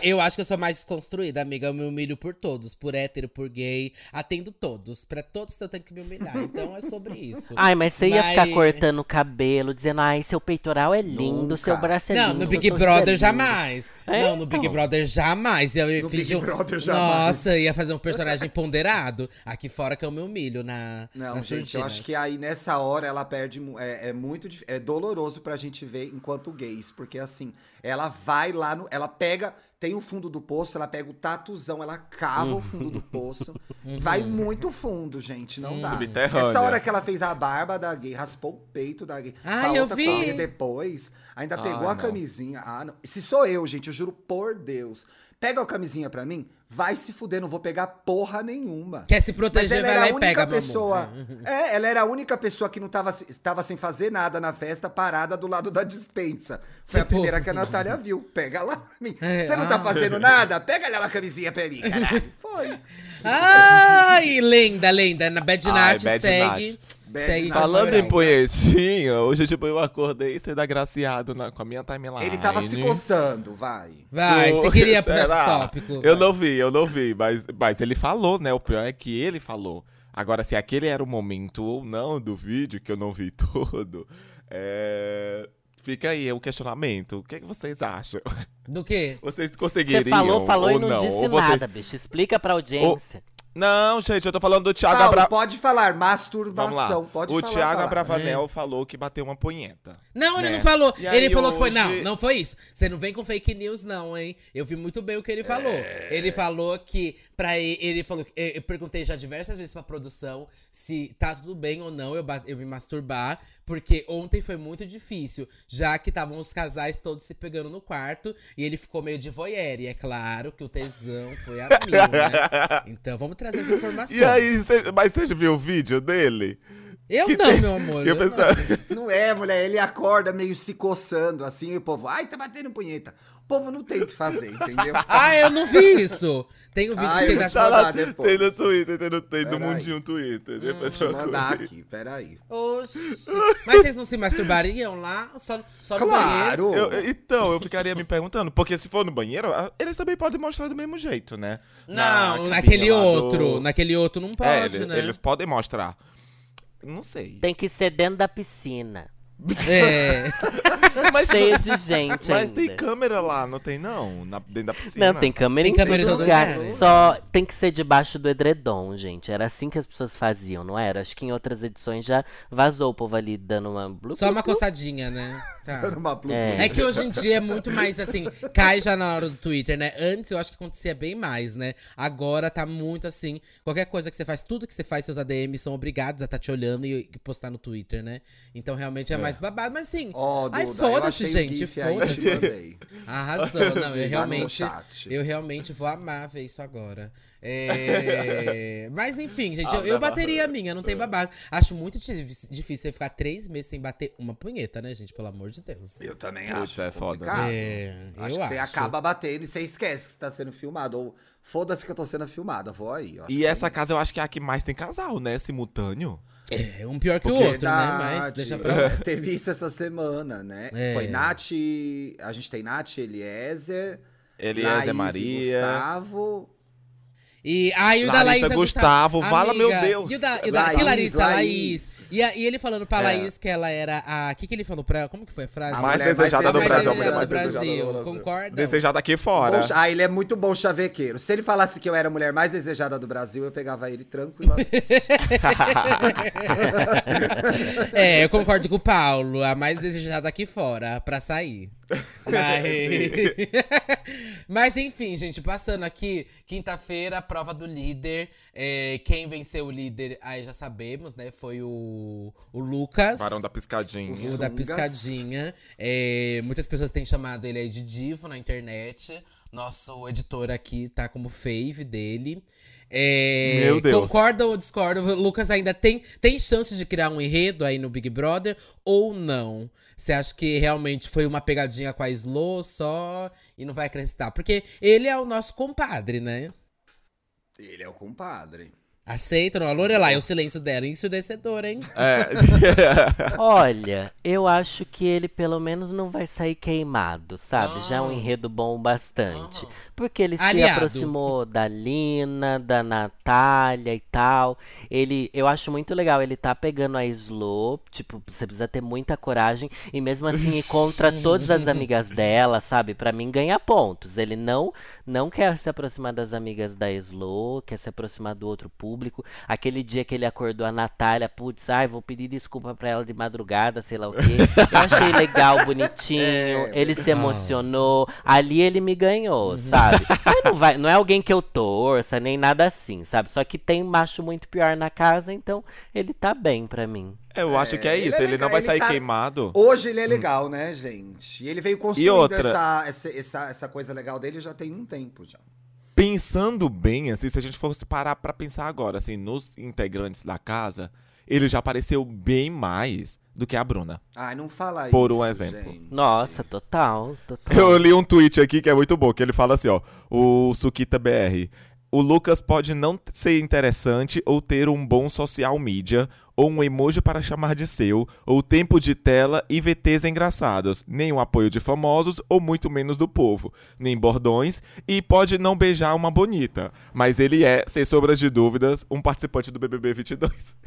S1: eu sou mais desconstruída, amiga. Eu me humilho por todos. Por hétero, por gay. Atendo todos. Pra todos eu tenho que me humilhar. Então é sobre isso.
S4: Ai, mas você ia ficar cortando o cabelo, dizendo, ai, seu peitoral é lindo,
S2: Nunca.
S4: seu braço é lindo.
S1: Não, no
S4: seu
S1: Big
S4: sorriso
S1: Brother
S4: é lindo.
S1: jamais.
S4: É,
S1: Não, no Big
S4: então.
S1: Brother jamais. Eu ia
S2: No
S1: fingir
S2: Big Brother jamais.
S1: Nossa, ia fazer um personagem ponderado. Aqui fora que eu me humilho
S2: Não,
S1: nas
S2: gente, eu acho
S1: surginas.
S2: que aí nessa hora ela perde. É muito é doloroso pra gente ver enquanto gays. Porque assim, ela vai lá no. Ela pega. Tem o fundo do poço, ela pega o tatuzão, ela cava o fundo do poço. Vai muito fundo, gente. Não dá.
S3: Subterrânea.
S2: Essa hora que ela fez a barba da gay, raspou o peito da gay.
S1: Ai,
S2: a
S1: eu
S2: outra
S1: vi.
S2: corre depois, ainda pegou
S3: Ai,
S2: a
S3: não.
S2: camisinha. Ah, não. Se sou eu, gente, eu juro por Deus. Pega a camisinha pra mim, vai se fuder, não vou pegar porra nenhuma.
S1: Quer se
S2: Mas
S1: proteger,
S2: ela
S1: vai
S2: era
S1: lá
S2: a
S1: e
S2: única
S1: pega,
S2: pessoa.
S1: mamão.
S2: Ela era a única pessoa que não tava sem fazer nada na festa, parada do lado da dispensa. Foi a
S1: Tipo-
S2: primeira que a Natália viu. Pega lá pra mim.
S1: É,
S2: Você não tá fazendo nada? Pega lá uma camisinha pra mim, caralho. Foi.
S1: Ai, lenda. Na Bad
S3: Ai,
S1: Night
S3: Bad
S1: segue.
S3: Night.
S2: Bad
S1: segue
S2: Night.
S3: Falando em
S2: Não.
S3: punhetinha, hoje tipo, eu acordei sendo agraciado com a minha timeline.
S2: Ele tava se coçando, vai.
S1: Vai, você queria puxar esse
S3: Será?
S1: tópico.
S3: Eu não vi, mas ele falou, né? O pior é que ele falou. Agora, se aquele era o momento ou não do vídeo, que eu não vi todo, fica aí o questionamento. O que, é que vocês acham?
S1: Do quê?
S3: Vocês
S4: Você
S3: conseguiriam
S4: falou
S3: ou
S4: e não
S3: não?
S4: disse
S3: Ou vocês...
S4: nada, bicho. Explica pra audiência.
S3: Não, gente, eu tô falando do Thiago
S2: Paulo,
S3: Abra...
S2: pode falar.
S3: Vamos lá.
S2: Masturbação. Pode
S3: O
S2: falar.
S3: Thiago
S2: a palavra.
S3: Abravanel falou que bateu uma punheta.
S1: Não, ele
S3: né?
S1: não falou.
S3: E
S1: Ele
S3: aí
S1: falou que foi.
S3: hoje-
S1: Não foi isso. Você não vem com fake news, não, hein? Eu vi muito bem o que ele falou. Ele falou que pra ele falou que eu perguntei já diversas vezes pra produção se tá tudo bem ou não eu me masturbar, porque ontem foi muito difícil, já que estavam os casais todos se pegando no quarto e ele ficou meio de voyeur. E é claro que o tesão foi a mil, né? Então vamos trazer as informações.
S3: E aí, mas você já viu o vídeo dele?
S1: Eu
S3: Que
S1: não,
S3: tem-
S1: meu amor.
S3: que eu
S1: eu não.
S3: pensava-
S2: Não é, mulher. Ele acorda meio se coçando, assim, e o povo, ai, tá batendo punheta. O povo não tem o que fazer, entendeu?
S1: Ah, eu não vi isso. Tem o vídeo
S2: Ah,
S1: que
S2: eu
S1: ele
S2: vou
S1: achou
S2: tá
S1: lá.
S2: lá depois.
S3: Tem no Twitter, tem no
S2: Pera
S3: Mundinho Twitter. Depois
S2: Deixa eu
S3: eu
S2: mandar
S3: procuro.
S2: aqui, peraí.
S1: Oxi. Mas vocês não se masturbariam lá? Só no banheiro?
S2: Claro!
S3: Então, eu ficaria me perguntando, porque se for no banheiro, eles também podem mostrar do mesmo jeito, né?
S1: Não,
S3: Na
S1: naquele
S3: cabine lá
S1: outro. Naquele outro não pode,
S3: eles,
S1: né?
S3: eles podem mostrar. Não sei.
S4: Tem que ser dentro da piscina.
S1: É.
S3: Mas,
S4: Cheio de gente
S3: mas
S4: ainda.
S3: tem câmera lá, não tem não? Dentro da piscina.
S4: Não, tem câmera
S1: Tem
S4: em
S1: câmera em
S4: todo
S1: todo
S4: lugar.
S1: lugar, né?
S4: Só tem que ser debaixo do edredom, gente. Era assim que as pessoas faziam, não era? Acho que em outras edições já vazou o povo ali dando uma...
S1: Só uma coçadinha, né? Tá.
S2: Dando uma plug.
S1: É que hoje em dia é muito mais assim, cai já na hora do Twitter, né? Antes eu acho que acontecia bem mais, né? Agora tá muito assim, qualquer coisa que você faz, tudo que você faz, seus ADMs são obrigados a estar te olhando e postar no Twitter, né? Então realmente é mais babado, mas assim,
S2: Ó,
S1: ai
S2: Duda, eu
S1: foda-se,
S2: achei o
S1: gente,
S2: GIF aí, te
S1: foda-se.
S2: mandei.
S1: Arrasou, não,
S2: Tá no
S1: realmente,
S2: chat.
S1: eu realmente vou amar ver isso agora. Mas enfim, gente, eu bateria a minha, não tem babado. Acho muito difícil você ficar 3 meses sem bater uma punheta, né, gente? Pelo amor de Deus.
S2: Eu também
S3: Puxa,
S2: acho.
S3: é foda.
S2: complicado.
S1: Eu
S2: Acho que você acaba batendo e você esquece que você tá sendo filmado. Ou foda-se que eu tô sendo filmada, vou aí. Ó.
S3: E essa casa eu acho que é a que mais tem casal, né? Simultâneo.
S1: É, um pior que o
S3: Porque-
S1: outro, né? Mas deixa pra lá.
S2: Teve isso essa semana, né?
S1: É.
S2: Foi Nath. A gente tem Nath, Eliezer,
S3: Eliezer,
S2: Laís e
S3: Maria.
S2: Gustavo.
S1: E o da
S3: Larissa
S1: Laís
S3: Gustavo, fala, meu Deus.
S1: E o da
S2: Laís,
S1: que Larissa?
S2: Laís.
S1: E ele falando pra Laís que ela era a... O que ele falou pra ela? Como que foi a frase?
S2: A
S3: Mais
S2: mulher
S3: desejada do
S2: mais
S3: Brasil.
S2: desejada
S3: a mulher
S1: do
S3: mais desejada do
S1: Brasil. Concorda?
S3: Desejada aqui fora.
S2: Ele é muito bom chavequeiro. Se ele falasse que eu era a mulher mais desejada do Brasil, eu pegava ele tranquilamente.
S1: Eu concordo com o Paulo. A mais desejada aqui fora, pra sair. Mas enfim, gente, passando aqui, quinta-feira, prova do líder. Quem venceu o líder, aí já sabemos, né? Foi o Lucas.
S3: Barão da Piscadinha.
S1: O da
S2: Sungas.
S1: piscadinha. Muitas pessoas têm chamado ele aí de divo na internet. Nosso editor aqui tá como fave dele.
S3: Meu Deus.
S1: Concordam ou discordam? O Lucas ainda tem chances de criar um enredo aí no Big Brother ou não? Você acha que realmente foi uma pegadinha com a Slo só e não vai acrescentar? Porque ele é o nosso compadre, né?
S2: Ele é o compadre.
S1: Aceita, não? A Lorelai, o silêncio dela, ensurdecedor, hein?
S3: É.
S4: Olha, eu acho que ele pelo menos não vai sair queimado, sabe? Já é um
S1: Ah.
S4: enredo bom bastante. Porque ele se
S1: Aliado.
S4: aproximou da Lina, da Natália e tal. Eu acho muito legal, ele tá pegando a Slo, tipo, você precisa ter muita coragem e mesmo assim ir contra todas as amigas dela, sabe? Pra mim ganha pontos. Ele não quer se aproximar das amigas da Slo, quer se aproximar do outro público. Aquele dia que ele acordou a Natália, putz, vou pedir desculpa pra ela de madrugada, sei lá o quê. Eu achei legal, bonitinho, ele se emocionou. Ali ele me ganhou, sabe? Mas não é alguém que eu torça, nem nada assim, sabe? Só que tem macho muito pior na casa, então ele tá bem pra mim.
S3: Eu acho que é
S2: ele
S3: isso,
S2: é
S3: ele
S2: legal,
S3: não vai
S2: ele
S3: sair
S2: tá-
S3: queimado.
S2: Hoje ele é legal, né, gente? E ele veio construindo
S3: outra?
S2: essa coisa legal dele já tem um tempo já.
S3: Pensando bem, assim, se a gente fosse parar pra pensar agora, assim, nos integrantes da casa, ele já apareceu bem mais do que a Bruna.
S2: Ai, não fala
S3: Por
S2: isso,
S3: um exemplo.
S2: gente.
S4: Nossa, total.
S3: Eu li um tweet aqui que é muito bom, que ele fala assim, ó, o Sukita BR. O Lucas pode não ser interessante ou ter um bom social media, ou um emoji para chamar de seu, ou tempo de tela e VTs engraçados, nem o apoio de famosos ou muito menos do povo, nem bordões, e pode não beijar uma bonita, mas ele é, sem sombras de dúvidas, um participante do BBB 22.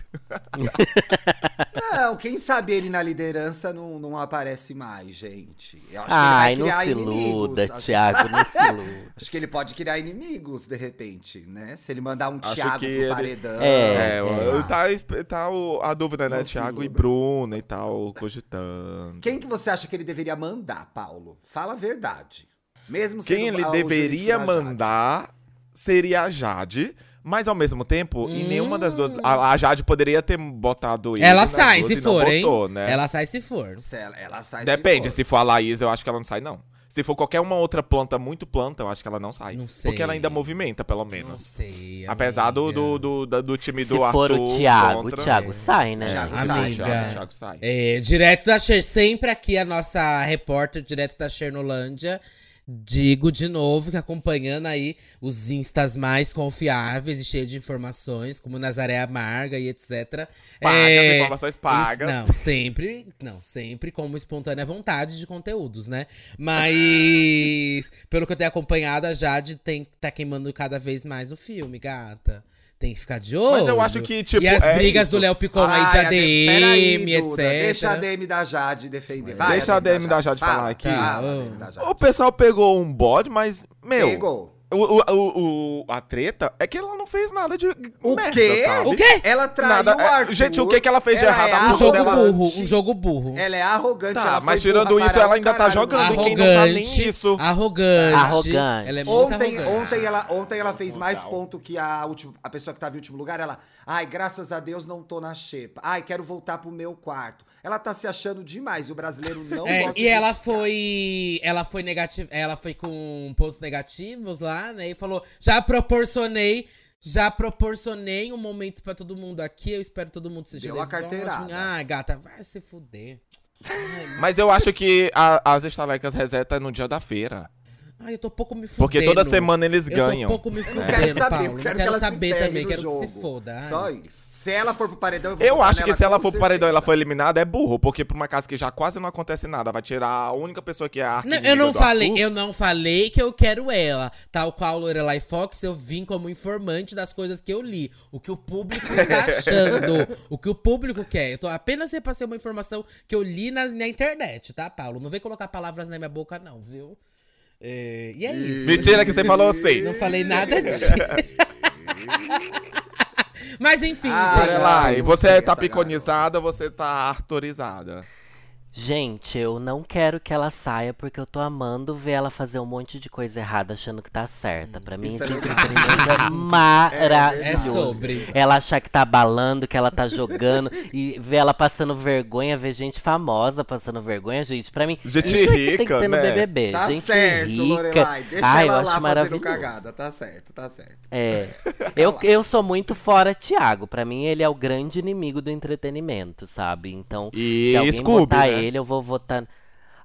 S2: Não, quem sabe ele na liderança não aparece mais, gente. Eu acho
S4: Ai,
S2: que
S4: não
S2: ele vai
S4: se
S2: criar inimigos.
S4: iluda, Thiago, não se iluda.
S2: Acho que ele pode criar inimigos, de repente, né? Se ele mandar um
S3: Acho
S2: Thiago
S3: que
S2: pro
S3: ele-
S2: paredão.
S3: É,
S2: sei lá.
S3: tá a dúvida, né?
S2: Não se
S3: Thiago e
S2: iluda.
S3: Bruna e tal, cogitando.
S2: Quem que você acha que ele deveria mandar, Paulo? Fala a verdade. Mesmo sendo
S3: Quem ele
S2: o jurídico
S3: deveria
S2: da Jade.
S3: mandar seria a Jade, mas ao mesmo tempo, em nenhuma das duas. A Jade poderia ter botado ele.
S1: Ela
S3: nas
S1: sai
S3: duas
S1: se
S3: e não
S1: for,
S3: botou,
S1: hein?
S3: né?
S1: Ela sai se for.
S2: Se ela sai
S3: Depende,
S2: for.
S3: se for a Laís, eu acho que ela não sai, não. Se for qualquer uma outra planta muito planta, eu acho que ela não sai.
S1: Não sei.
S3: Porque ela ainda movimenta, pelo
S1: Não
S3: menos.
S1: sei.
S3: Apesar do time
S4: Se
S3: do Arthur.
S4: for o Thiago,
S3: contra-
S4: o Thiago sai, né?
S2: Thiago
S3: Sim,
S2: sai,
S1: amiga.
S3: Thiago sai.
S1: É, direto da Cher, sempre aqui a nossa repórter, direto da Chernolândia. Digo de novo que acompanhando aí os instas mais confiáveis e cheios de informações, como Nazaré Amarga e etc.
S3: Pagas, informações pagas.
S1: Sempre como espontânea vontade de conteúdos, né? Mas, pelo que eu tenho acompanhado, a Jade tá queimando cada vez mais o filme, gata. Tem que ficar de olho.
S3: Mas eu acho que, tipo,
S1: E as
S3: é
S1: brigas
S3: isso.
S1: do Léo Picon aí de
S2: Ai,
S1: ADM,
S2: peraí, Duda,
S1: etc.
S2: Deixa a DM da Jade defender. Vai,
S3: Deixa a ADM da Jade
S2: Fala,
S3: falar aqui.
S2: fala,
S1: Tá,
S2: ADM da Jade.
S3: O pessoal pegou um bode, mas, meu.
S2: Pegou.
S3: A treta é que ela não fez nada de
S2: O
S3: merda,
S2: quê?
S3: sabe?
S1: O quê?
S2: Ela traiu
S3: Nada,
S2: o Arthur.
S3: gente, o que ela fez de
S2: Ela
S3: errado?
S2: é
S3: A
S1: Um
S3: culpa
S1: jogo
S3: dela-
S1: burro, um jogo burro.
S2: Ela é arrogante.
S3: Tá,
S2: ela
S3: mas
S2: foi
S3: tirando
S2: burra
S3: isso,
S2: para
S3: ela
S2: o
S3: ainda tá
S2: caralho.
S3: jogando. E quem não tá nem
S1: Arrogante,
S3: isso?
S1: arrogante.
S4: Arrogante.
S1: Ela é muito
S2: Ontem
S1: arrogante.
S2: ela fez mais ponto que a pessoa que tava em último lugar. Ela, ai, graças a Deus não tô na xepa. Ai, quero voltar pro meu quarto. Ela tá se achando demais. E o brasileiro não gosta
S1: E ela foi negativa, ela foi com pontos negativos lá, né? E falou: já proporcionei um momento pra todo mundo aqui. Eu espero que todo mundo seja
S2: Deu a carteirada.
S1: Ah, gata, vai se fuder.
S3: Mas eu acho que as estalecas resetam no dia da feira.
S1: Ai, eu tô pouco me fudendo.
S3: Porque toda semana eles
S1: Eu
S3: ganham.
S1: tô pouco me
S2: Não
S1: fudendo,
S2: quero saber,
S1: Paulo.
S2: eu
S1: Não
S2: quero que
S1: quero
S2: ela
S1: saber
S2: se ferre
S1: também,
S2: no
S1: quero
S2: jogo.
S1: que se foda. Ai.
S2: Só isso. Se ela for pro paredão, eu vou
S3: Eu
S2: votar
S3: acho que
S2: nela
S3: se ela
S2: com
S3: for pro paredão e ela
S2: certeza.
S3: for eliminada, é burro. Porque pra uma casa que já quase não acontece nada, vai tirar a única pessoa que é a
S1: Não, eu não falei que eu quero ela. Tal qual Lorelai Fox, eu vim como informante das coisas que eu li. O que o público está achando. O que o público quer. Eu tô apenas repassei uma informação que eu li na internet, tá, Paulo? Não vem colocar palavras na minha boca, não, viu? E é isso.
S3: Mentira que você falou assim.
S1: Não falei nada disso. Mas enfim,
S2: Ah,
S1: gente.
S3: Olha lá, e
S2: não
S3: você
S2: sei
S3: tá
S2: essa
S3: piconizada, você tá arturizada.
S4: Gente, eu não quero que ela saia porque eu tô amando ver ela fazer um monte de coisa errada achando que tá certa. Pra mim,
S2: Isso
S4: esse
S2: é
S4: entretenimento é maravilhoso.
S1: É sobre.
S4: Ela achar que tá abalando, que ela tá jogando e ver ela passando vergonha, ver gente famosa passando vergonha, gente. Pra mim,
S3: Gente
S4: isso é que tem que
S3: rica,
S4: ter no
S3: né?
S4: BBB.
S2: Tá
S4: gente
S2: certo,
S4: rica.
S2: Lorelai. Deixa
S4: Ai, eu
S2: ela
S4: acho
S2: lá fazendo
S4: maravilhoso.
S2: cagada. Tá certo, tá certo.
S4: É. Eu sou muito fora Thiago. Pra mim, ele é o grande inimigo do entretenimento, sabe? Então,
S3: E
S4: se alguém
S3: Scooby,
S4: votar
S3: né?
S4: ele, eu vou votar.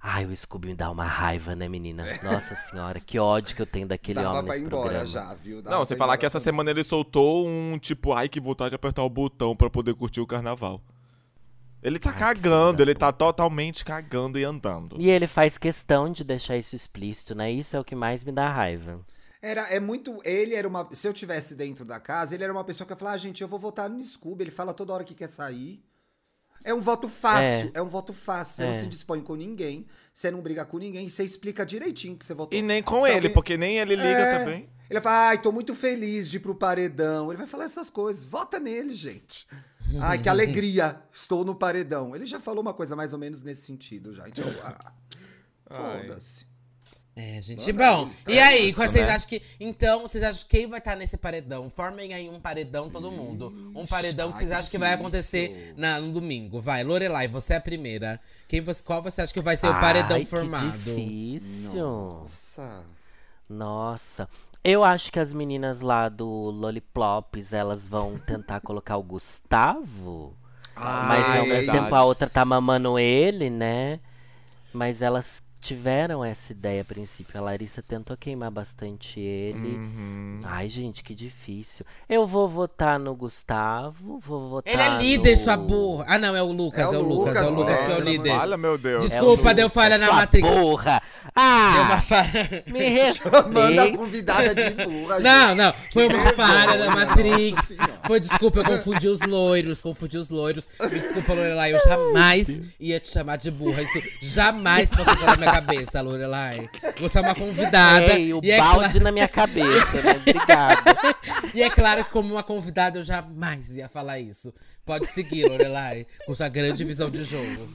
S4: Ai, o Scooby me dá uma raiva, né, menina? Nossa senhora, que ódio que eu tenho daquele
S2: Dava
S4: homem
S2: pra ir
S4: nesse
S2: embora
S4: programa.
S2: já, viu? Dava
S3: Não,
S2: pra
S3: sem
S2: ir
S3: falar
S2: embora
S3: que essa
S2: também.
S3: semana ele soltou um tipo, ai, que vontade de apertar o botão pra poder curtir o carnaval. Ele tá
S4: Ai, que
S3: cagando,
S4: filho da
S3: ele tá totalmente cagando e andando.
S4: E ele faz questão de deixar isso explícito, né? Isso é o que mais me dá raiva.
S2: É muito. Ele era uma. Se eu tivesse dentro da casa, ele era uma pessoa que ia falar: gente, eu vou votar no Scooby. Ele fala toda hora que quer sair. É um voto fácil. É um voto fácil. Você não se dispõe com ninguém. Você não briga com ninguém. Você explica direitinho que você votou.
S3: E nem com
S2: Se
S3: ele,
S2: alguém-
S3: porque nem ele liga também.
S2: Ele vai falar: ai, tô muito feliz de ir pro paredão. Ele vai falar essas coisas. Vota nele, gente. Ai, que alegria. Estou no paredão. Ele já falou uma coisa mais ou menos nesse sentido já. Então, foda-se.
S1: É, gente. Bom, e aí,
S3: isso,
S1: vocês
S3: né?
S1: acham que. Então, vocês acham que quem vai estar nesse paredão? Formem aí um paredão, todo mundo. Um paredão que
S2: ai,
S1: vocês
S2: que
S1: acham que vai
S2: difícil.
S1: acontecer no domingo. Vai, Lorelai, você é a primeira. Qual você acha que vai ser o paredão
S4: Ai,
S1: formado?
S4: Que difícil.
S2: Nossa.
S4: Nossa. Eu acho que as meninas lá do Lollipops, elas vão tentar colocar o Gustavo. Mas
S2: Ai,
S4: ao mesmo
S3: verdade.
S4: tempo a outra tá mamando ele, né? Mas elas tiveram essa ideia a princípio. A Larissa tentou queimar bastante ele. Ai, gente, que difícil. Eu vou votar no Gustavo, vou votar
S1: Ele é líder,
S4: no...
S1: sua burra. Ah, não, é o Lucas,
S2: É
S1: é
S2: o
S1: o Lucas, é o
S2: Lucas,
S1: Lucas que é o
S2: pelo amor de
S1: líder.
S3: Fala, meu Deus.
S1: Desculpa, deu falha na
S4: Sua
S1: Matrix.
S4: Porra!
S1: Deu uma
S4: Ah!
S1: falha.
S4: Me
S2: Manda a
S4: respeita!
S2: convidada de burra,
S1: Não,
S2: gente.
S1: não, foi uma
S2: vergonha,
S1: falha da
S2: nossa
S1: Matrix.
S2: senhora.
S1: Foi, desculpa, eu confundi os loiros. Me desculpa, Lorelai, eu jamais ia te chamar de burra. Isso jamais passou pela minha cabeça, Lorelai. Você é uma convidada.
S4: Ei, o
S1: e, é
S4: balde na minha cabeça, né? Obrigada.
S1: e é claro que, como uma convidada, eu jamais ia falar isso. Pode seguir, Lorelai, com sua grande visão de jogo.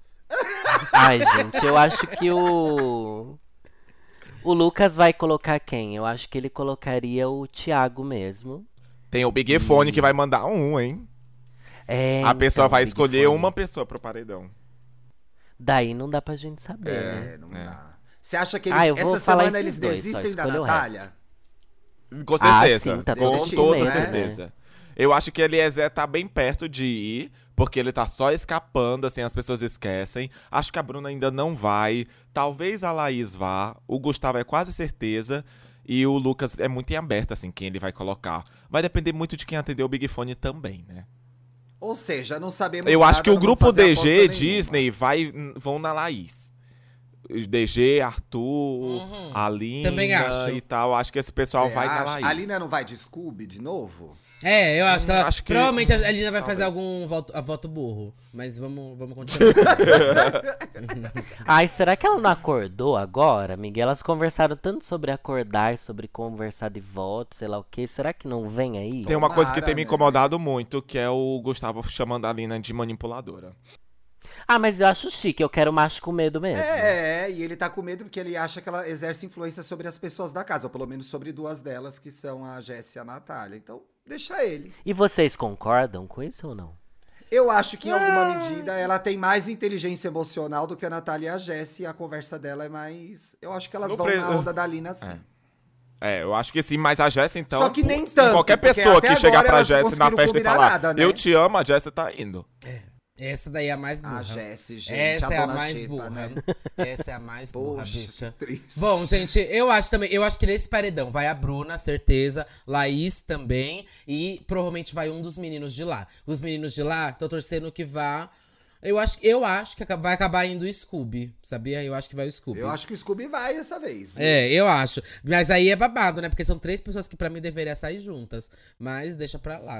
S4: Ai, gente, eu acho que o Lucas vai colocar quem? Eu acho que ele colocaria o Thiago mesmo.
S3: Tem o Big Fone que vai mandar um, hein?
S4: É,
S3: A pessoa
S4: então,
S3: vai
S4: Big
S3: escolher
S4: Fone.
S3: uma pessoa pro paredão.
S4: Daí não dá pra gente saber, né?
S2: É, não dá. Você acha que eles,
S4: Ah, eu vou
S2: essa
S4: falar
S2: semana
S4: esses
S2: eles
S4: dois, só
S2: desistem da
S4: escolha o
S2: Natália?
S3: Com
S4: Ah,
S3: certeza.
S4: sim, tá
S3: com
S2: desistindo,
S3: toda
S2: né?
S3: certeza. Eu acho que Eliezer tá bem perto de ir, porque ele tá só escapando, assim, as pessoas esquecem. Acho que a Bruna ainda não vai. Talvez a Laís vá. O Gustavo é quase certeza. E o Lucas é muito em aberto, assim, quem ele vai colocar. Vai depender muito de quem atender o Big Fone também, né?
S2: Ou seja, não sabemos
S3: Eu
S2: nada,
S3: acho que o
S2: não vamos
S3: grupo
S2: fazer aposta
S3: DG,
S2: nenhuma.
S3: Disney, vão na Laís. DG, Arthur, Alina
S1: Também acho.
S3: e tal. Acho que esse pessoal
S2: Você
S3: vai na
S2: acha?
S3: Laís.
S2: A Alina não vai de Scooby de novo?
S1: É, eu acho que ela.
S3: Acho que-
S1: Provavelmente a Alina vai fazer algum voto burro. Mas vamos continuar.
S4: Ai, será que ela não acordou agora, Miguel? Elas conversaram tanto sobre acordar, sobre conversar de voto, sei lá o quê. Será que não vem aí?
S3: Tem uma coisa que tem me
S2: Tomara, né?
S3: incomodado muito, que é o Gustavo chamando a Alina de manipuladora.
S4: Ah, mas eu acho chique, eu quero macho com medo mesmo.
S2: E ele tá com medo porque ele acha que ela exerce influência sobre as pessoas da casa, ou pelo menos sobre duas delas, que são a Jéssica e a Natália. Então, deixa ele.
S4: E vocês concordam com isso ou não?
S2: Eu acho que em alguma medida ela tem mais inteligência emocional do que a Natália e a Jéssica, e a conversa dela é mais. Eu acho que elas
S3: No
S2: vão
S3: pre-
S2: na onda da Lina, sim.
S3: Eu acho que sim, mas a Jéssica, então.
S2: Só que nem
S3: putz,
S2: tanto,
S3: qualquer
S2: porque
S3: pessoa
S2: até
S3: que chegar
S2: agora
S3: pra
S2: elas não
S3: Jéssica na
S2: conseguiram
S3: festa e
S2: combinar
S3: falar,
S2: nada, né?
S3: eu te amo, a Jéssica tá indo.
S1: Essa daí é a mais burra.
S2: A Jéssica, gente.
S1: Essa é a
S2: dona
S1: mais
S2: Xepa,
S1: burra.
S2: né?
S1: Essa é a mais burra,
S2: Poxa,
S1: bicha.
S2: que triste.
S1: Bom, gente, eu acho que nesse paredão vai a Bruna, certeza, Laís também, e provavelmente vai um dos meninos de lá. Os meninos de lá, tô torcendo que vá. Eu acho que vai acabar indo o Scooby, sabia? Eu acho que vai o Scooby.
S2: Eu acho que o Scooby vai dessa vez. viu?
S1: É, eu acho. Mas aí é babado, né? Porque são 3 pessoas que pra mim deveriam sair juntas. Mas deixa pra lá.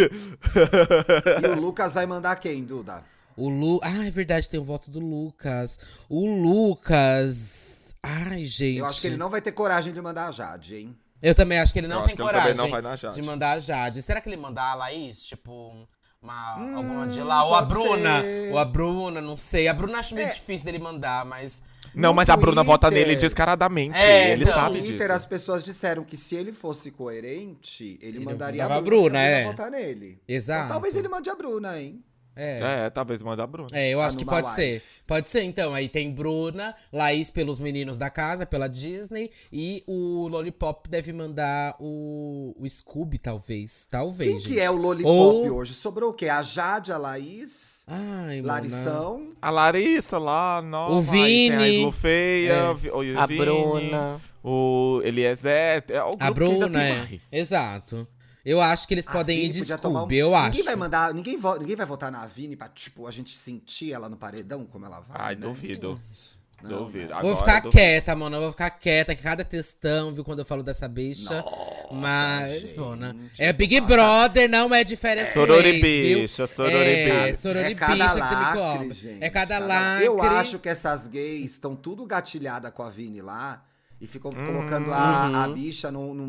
S2: E o Lucas vai mandar quem, Duda?
S1: Ah, é verdade, tem o voto do Lucas. O Lucas. Ai, gente.
S2: Eu acho que ele não vai ter coragem de mandar a Jade, hein?
S1: Eu também acho que ele não
S3: Eu
S1: tem
S3: acho que ele
S1: coragem
S3: também não vai na Jade.
S1: de mandar a Jade. Será que ele mandar a Laís? Tipo, alguma de lá? Ou a
S2: pode
S1: Bruna?
S2: ser.
S1: Ou a Bruna, não sei. A Bruna acho meio difícil dele mandar, mas.
S3: Não,
S2: No
S3: mas a Bruna vota
S2: Twitter-
S3: nele descaradamente.
S1: É,
S3: ele
S1: então.
S3: sabe
S2: No Twitter,
S3: disso.
S2: as pessoas disseram que se ele fosse coerente, ele mandaria
S1: mandava
S2: a Bruna
S1: a Bruna,
S2: pra
S1: é.
S2: votar nele.
S1: Exato.
S2: Então, talvez ele mande a Bruna, hein?
S3: Talvez manda a Bruna.
S1: É, eu acho que
S2: numa
S1: pode ser.
S2: live.
S1: Pode ser, então. Aí tem Bruna, Laís pelos meninos da casa, pela Disney. E o Lollipop deve mandar o Scooby, talvez. Talvez,
S2: Quem
S1: gente.
S2: que é o Lollipop
S1: Ou-
S2: hoje? Sobrou o quê? A Jade, a Laís?
S1: Ai, Mona.
S2: Larissão.
S3: A Larissa lá, nova.
S1: O
S3: aí tem a
S1: Vini.
S3: Slufeia, o
S4: A
S3: Vini,
S4: Bruna.
S3: o Eliezer. É o grupo
S1: A
S3: que ainda
S1: Bruna,
S3: tem
S1: é.
S3: mais.
S1: Exato. Eu acho que eles
S2: A
S1: podem ir
S2: Vini
S1: de
S2: podia tomar
S1: Scooby, eu acho.
S2: Ninguém vai mandar. Ninguém vai votar na Vini pra, tipo, a gente sentir ela no paredão, como ela vai.
S3: Ai,
S2: né?
S3: duvido.
S2: Não,
S3: Duvido.
S2: né?
S1: Vou
S3: Agora
S1: ficar
S3: duvido.
S1: quieta, mano. Eu vou ficar quieta, que cada textão, viu, quando eu falo dessa bicha. Mas,
S2: gente,
S1: Mona, é Big
S2: nossa.
S1: Brother, não é de férias com
S3: Sorori
S1: ex, viu?
S3: bicha, sorori
S1: É,
S3: bicha.
S1: sorori
S2: É cada
S1: bicha que me
S2: lacre,
S1: cobra.
S2: gente.
S1: É cada lacre.
S2: Eu acho que essas gays estão tudo gatilhada com a Vini lá e ficam colocando a bicha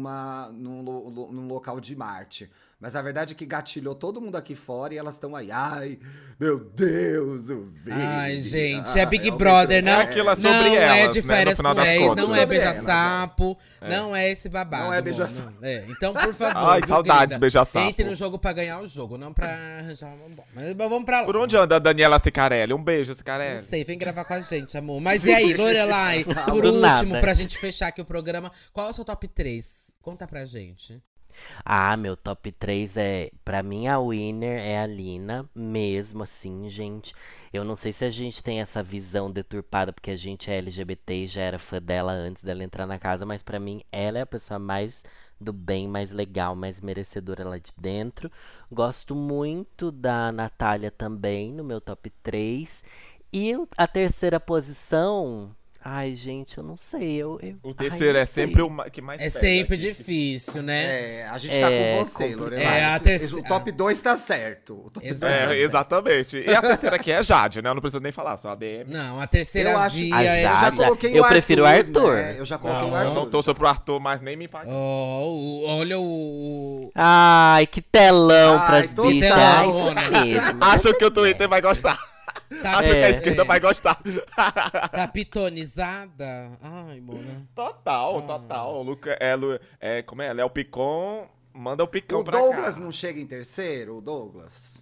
S2: num local de Marte. Mas a verdade é que gatilhou todo mundo aqui fora e elas estão aí. Ai, meu Deus, o Vini.
S1: Ai, gente, é Big
S2: o
S1: Brother,
S2: Big
S1: não.
S3: É aquilo, é sobre
S1: não é
S3: elas,
S1: de
S3: né, no
S1: férias
S3: final
S1: com
S3: das
S1: ex,
S3: contas.
S1: não é
S2: Sobre
S1: beija-sapo, não é esse babado.
S2: Não é
S1: Mona.
S2: beija-sapo.
S1: É, então, por favor,
S3: Ai,
S1: viu,
S3: saudades,
S1: querida?
S3: beija-sapo.
S1: Entre no jogo pra ganhar o jogo, não pra arranjar uma bomba. Mas vamos pra lá.
S3: Por onde anda a Daniela Sicarelli? Um beijo, Sicarelli.
S1: Não sei, vem gravar com a gente, amor. Mas e aí, Lorelai, por
S4: Do
S1: último,
S4: nada.
S1: pra gente fechar aqui o programa, qual é o seu top 3? Conta pra gente.
S4: Ah, meu top 3 é. Pra mim, a winner é a Lina, mesmo assim, gente. Eu não sei se a gente tem essa visão deturpada, porque a gente é LGBT e já era fã dela antes dela entrar na casa, mas pra mim, ela é a pessoa mais do bem, mais legal, mais merecedora lá de dentro. Gosto muito da Natália também, no meu top 3. E a terceira posição. Ai, gente, eu não sei.
S3: O terceiro
S4: ai,
S3: é
S4: não sei.
S3: sempre o que mais
S1: É
S3: pega
S1: sempre
S3: aqui.
S1: difícil, né?
S2: É, a gente tá
S4: É,
S2: com você, Lorelai.
S1: É, a
S2: Esse-
S1: terceira-
S2: O top 2 tá certo. O top
S1: Exato.
S3: É, exatamente. E a terceira aqui é Jade, né? Eu não preciso nem falar, só a DM.
S1: Não, a terceira
S2: Eu acho-
S1: via
S4: A
S1: é
S2: Eu já
S4: Jade,
S2: coloquei
S4: eu
S2: o
S4: prefiro o Arthur.
S2: né? Eu já coloquei o
S1: Não,
S3: Eu
S2: Arthur.
S3: não torço pro Arthur, mas nem me paga.
S1: Olha o.
S4: Ai, que telão
S2: Ai,
S4: pras
S2: tô
S4: bichas.
S1: telão,
S4: Ai,
S1: Mona.
S4: isso mesmo.
S3: Acho que o Twitter vai gostar.
S1: Tá,
S3: Acho que a esquerda vai gostar.
S1: Tá pitonizada? Ai, Mona.
S3: Total, total. O Luca como é? Léo Picon, manda o Picão
S2: O
S3: pra
S2: Douglas
S3: cá.
S2: não chega em terceiro? O Douglas?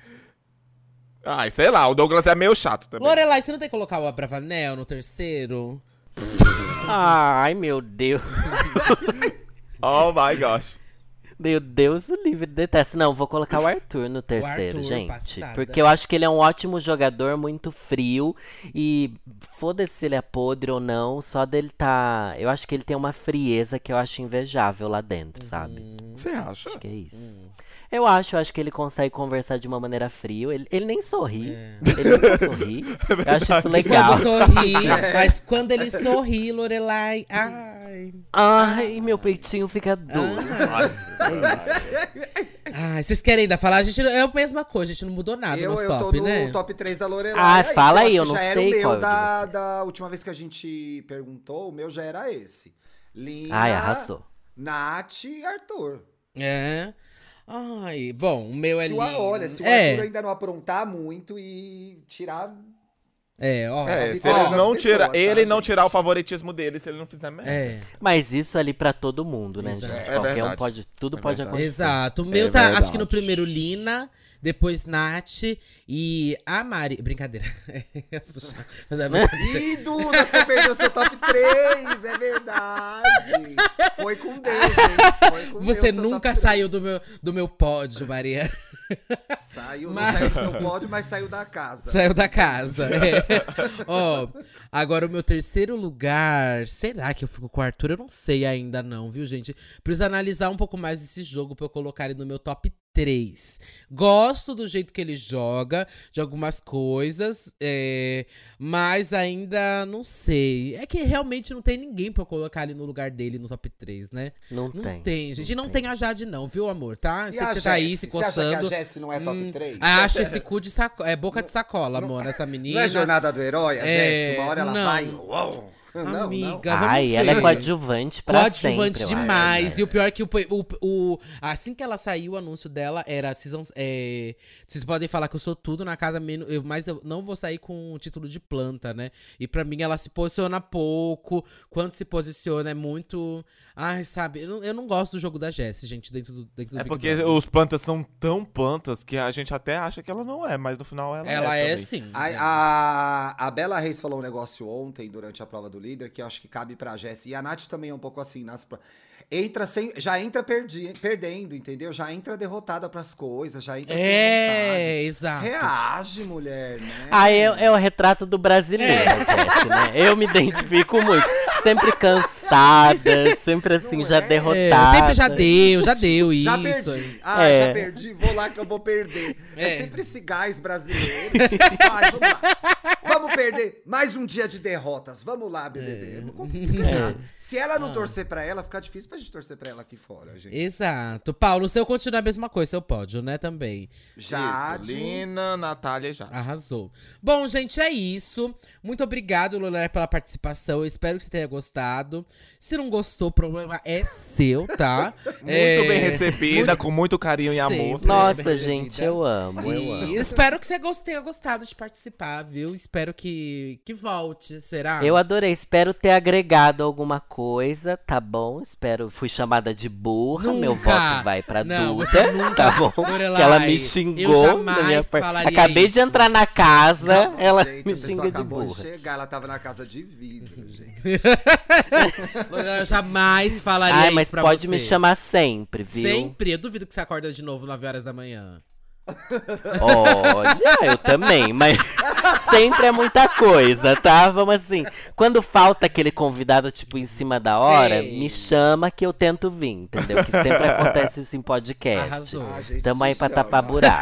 S3: Ai, sei lá, o Douglas é meio chato também.
S1: Lorelai, você não tem que colocar o Abravanel no terceiro?
S4: Ai, meu Deus.
S3: Oh my gosh.
S4: Meu Deus, o livre detesto. Não, vou colocar o Arthur no terceiro,
S1: Arthur,
S4: gente.
S1: passada.
S4: Porque eu acho que ele é um ótimo jogador, muito frio. E foda-se se ele é podre ou não, só dele tá. Eu acho que ele tem uma frieza que eu acho invejável lá dentro, sabe?
S3: Você acha?
S4: Acho que é isso. Eu acho que ele consegue conversar de uma maneira fria. Ele nem sorri. Ele nunca sorri. Eu acho isso
S1: E
S4: legal.
S1: quando sorri, mas quando ele sorri, Lorelai, ai.
S4: Ai, meu peitinho fica duro.
S1: Ai, vocês querem ainda falar? A gente é a mesma coisa, a gente não mudou nada no
S2: Eu
S1: nosso
S2: tô
S1: top,
S2: no
S1: né?
S2: top 3 da Lorelai.
S4: Ah,
S2: que
S4: fala aí,
S2: acho
S4: eu
S2: que
S4: não
S2: já era
S4: sei
S2: o meu
S4: qual é o de
S2: da última vez que a gente perguntou, o meu já era esse. Lina,
S4: Ai, arrasou.
S2: Nath e Arthur.
S1: É. Ai, bom, o meu é lindo.
S2: Olha, se o
S1: é,
S2: Arthur ainda não aprontar muito e tirar...
S1: ó.
S3: É, se
S2: vitória
S3: ele
S2: das
S3: não,
S2: pessoas, tá,
S3: ele não
S2: gente?
S3: tirar o favoritismo dele, se ele não fizer merda.
S1: É,
S4: Mas isso ali pra todo mundo, né,
S1: Exato.
S4: gente?
S3: É
S4: Qualquer um
S3: verdade.
S4: pode, tudo
S3: É
S4: pode
S3: verdade.
S4: acontecer.
S1: exato. O meu
S3: É
S1: tá, acho
S3: verdade.
S1: que no primeiro Lina, depois Nath e a Mari. Brincadeira. Puxa, mas é brincadeira.
S2: Ih, Duda, você perdeu seu top 3, é verdade. Foi com Deus, hein? Foi com
S1: Você
S2: Deus, seu
S1: nunca
S2: top
S1: saiu
S2: 3.
S1: do meu pódio, Maria.
S2: Saiu,
S1: Mas-
S2: não saiu do seu pódio, mas saiu da casa.
S1: Saiu da casa. É. Ó, agora o meu terceiro lugar. Será que eu fico com o Arthur? Eu não sei ainda, não, viu, gente? Preciso analisar um pouco mais esse jogo pra eu colocar ele no meu top 3. Gosto do jeito que ele joga, de algumas coisas, mas ainda não sei. É que realmente não tem ninguém pra eu colocar ele no lugar dele no top 3, né?
S4: Não
S1: Não
S4: tem.
S1: gente. E não tem a Jade, não, viu, amor? Tá?
S2: E
S1: Você
S2: a
S1: que tá aí se
S2: Jessie? Você acha que a
S1: coçando.
S2: Jessie não é top 3?
S1: Acho esse cu de sacola. É boca de sacola, amor, essa menina.
S2: Não é jornada do herói, a
S1: É,
S2: Jessie? Uma hora ela
S1: não.
S2: vai... Uou. Não,
S1: Amiga,
S2: não.
S1: vamos
S4: Ai, ela
S1: ver.
S4: é coadjuvante pra
S1: Coadjuvante
S4: sempre, eu
S1: demais.
S4: acho,
S1: E o pior é que assim que ela saiu, o anúncio dela era vocês podem falar que eu sou tudo na casa, mas eu não vou sair com o título de planta, né? E pra mim ela se posiciona pouco. Quando se posiciona é muito... Ai, sabe? Eu não gosto do jogo da Jessie, gente, dentro do
S3: É
S1: Big
S3: porque
S1: Brother.
S3: os plantas são tão plantas que a gente até acha que ela não é, mas no final ela
S1: Ela é
S3: também.
S1: sim.
S2: A Bela Reis falou um negócio ontem, durante a prova do líder, que eu acho que cabe pra Jessi. E a Nath também é um pouco assim. Já entra perdendo, entendeu? Já entra derrotada pras coisas, já entra sem vontade.
S1: Exato.
S2: Reage, mulher, né?
S4: É o retrato do brasileiro, Jessi, né? Eu me identifico muito. Sempre cansada, sempre assim, já derrotada.
S1: Sempre já deu isso.
S2: Já perdi. Já perdi, vou lá que eu vou perder. É sempre esse gás brasileiro. Vai, vamos lá. Vamos perder mais um dia de derrotas. Vamos lá, BBB. Se ela não torcer pra ela, fica difícil pra gente torcer pra ela aqui fora, gente.
S1: Exato. Paulo, o seu continua a mesma coisa, seu pódio, né, também.
S2: Jade.
S3: Lina, Natália e Jade.
S1: Arrasou. Bom, gente, é isso. Muito obrigado, Lorelai, pela participação. Eu espero que você tenha gostado. Se não gostou, o problema é seu, tá?
S3: Muito bem recebida, com muito carinho e amor.
S1: Sempre.
S4: Nossa,
S1: bem
S4: gente,
S1: recebida.
S4: eu amo.
S1: E espero que você tenha gostado de participar, viu? Espero que volte, será?
S4: Eu adorei, espero ter agregado alguma coisa, tá bom? Fui chamada de burra, meu
S1: Nunca.
S4: voto vai pra
S1: Não,
S4: Duda,
S1: você nunca.
S4: tá bom?
S1: Lorelai,
S4: Que ela me
S1: eu
S4: xingou.
S1: jamais
S4: na minha
S1: falaria
S4: Acabei de
S1: isso.
S4: entrar na casa, ela
S2: Gente,
S4: me
S2: a pessoa
S4: xinga de
S2: acabou de
S4: burra.
S2: chegar, ela tava na casa de vidro, gente.
S1: Eu jamais falaria
S4: Ai,
S1: isso
S4: mas
S1: pra
S4: pode
S1: você.
S4: me chamar sempre, viu?
S1: Sempre. Eu duvido que você acorda de novo 9 horas da manhã.
S4: Olha, eu também, mas sempre é muita coisa, tá? Vamos assim, quando falta aquele convidado, tipo, em cima da hora,
S1: Sei.
S4: me chama que eu tento vir, entendeu? Que sempre acontece isso em podcast.
S1: Arrasou.
S2: gente
S4: Tamo aí
S2: se
S4: pra
S2: chama.
S4: tapar buraco.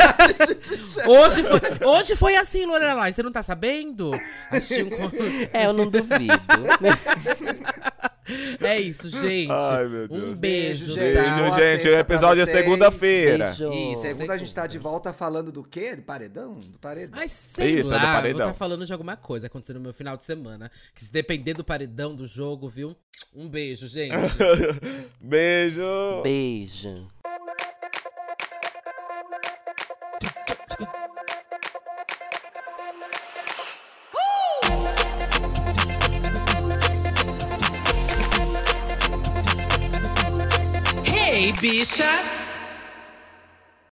S1: Hoje foi assim, Lorelai. Você não tá sabendo? Achei um...
S4: É, eu não duvido.
S1: É isso, gente.
S3: Ai, meu Deus.
S1: Um beijo,
S2: Beijo,
S1: tá?
S3: Beijo,
S2: Boa
S3: gente. O
S2: sexta
S3: episódio é
S2: pra vocês.
S3: segunda-feira.
S4: Beijo.
S1: Isso.
S2: Segunda a gente tá de volta falando do quê? Do paredão? Do paredão.
S1: Ai, sei
S3: Isso, é do
S1: lá, vou
S3: paredão.
S1: estar falando de alguma coisa acontecendo no meu final de semana. Que se depender do paredão do jogo, viu? Um beijo, gente.
S3: Beijo.
S4: Beijo.
S1: Hey, bichas!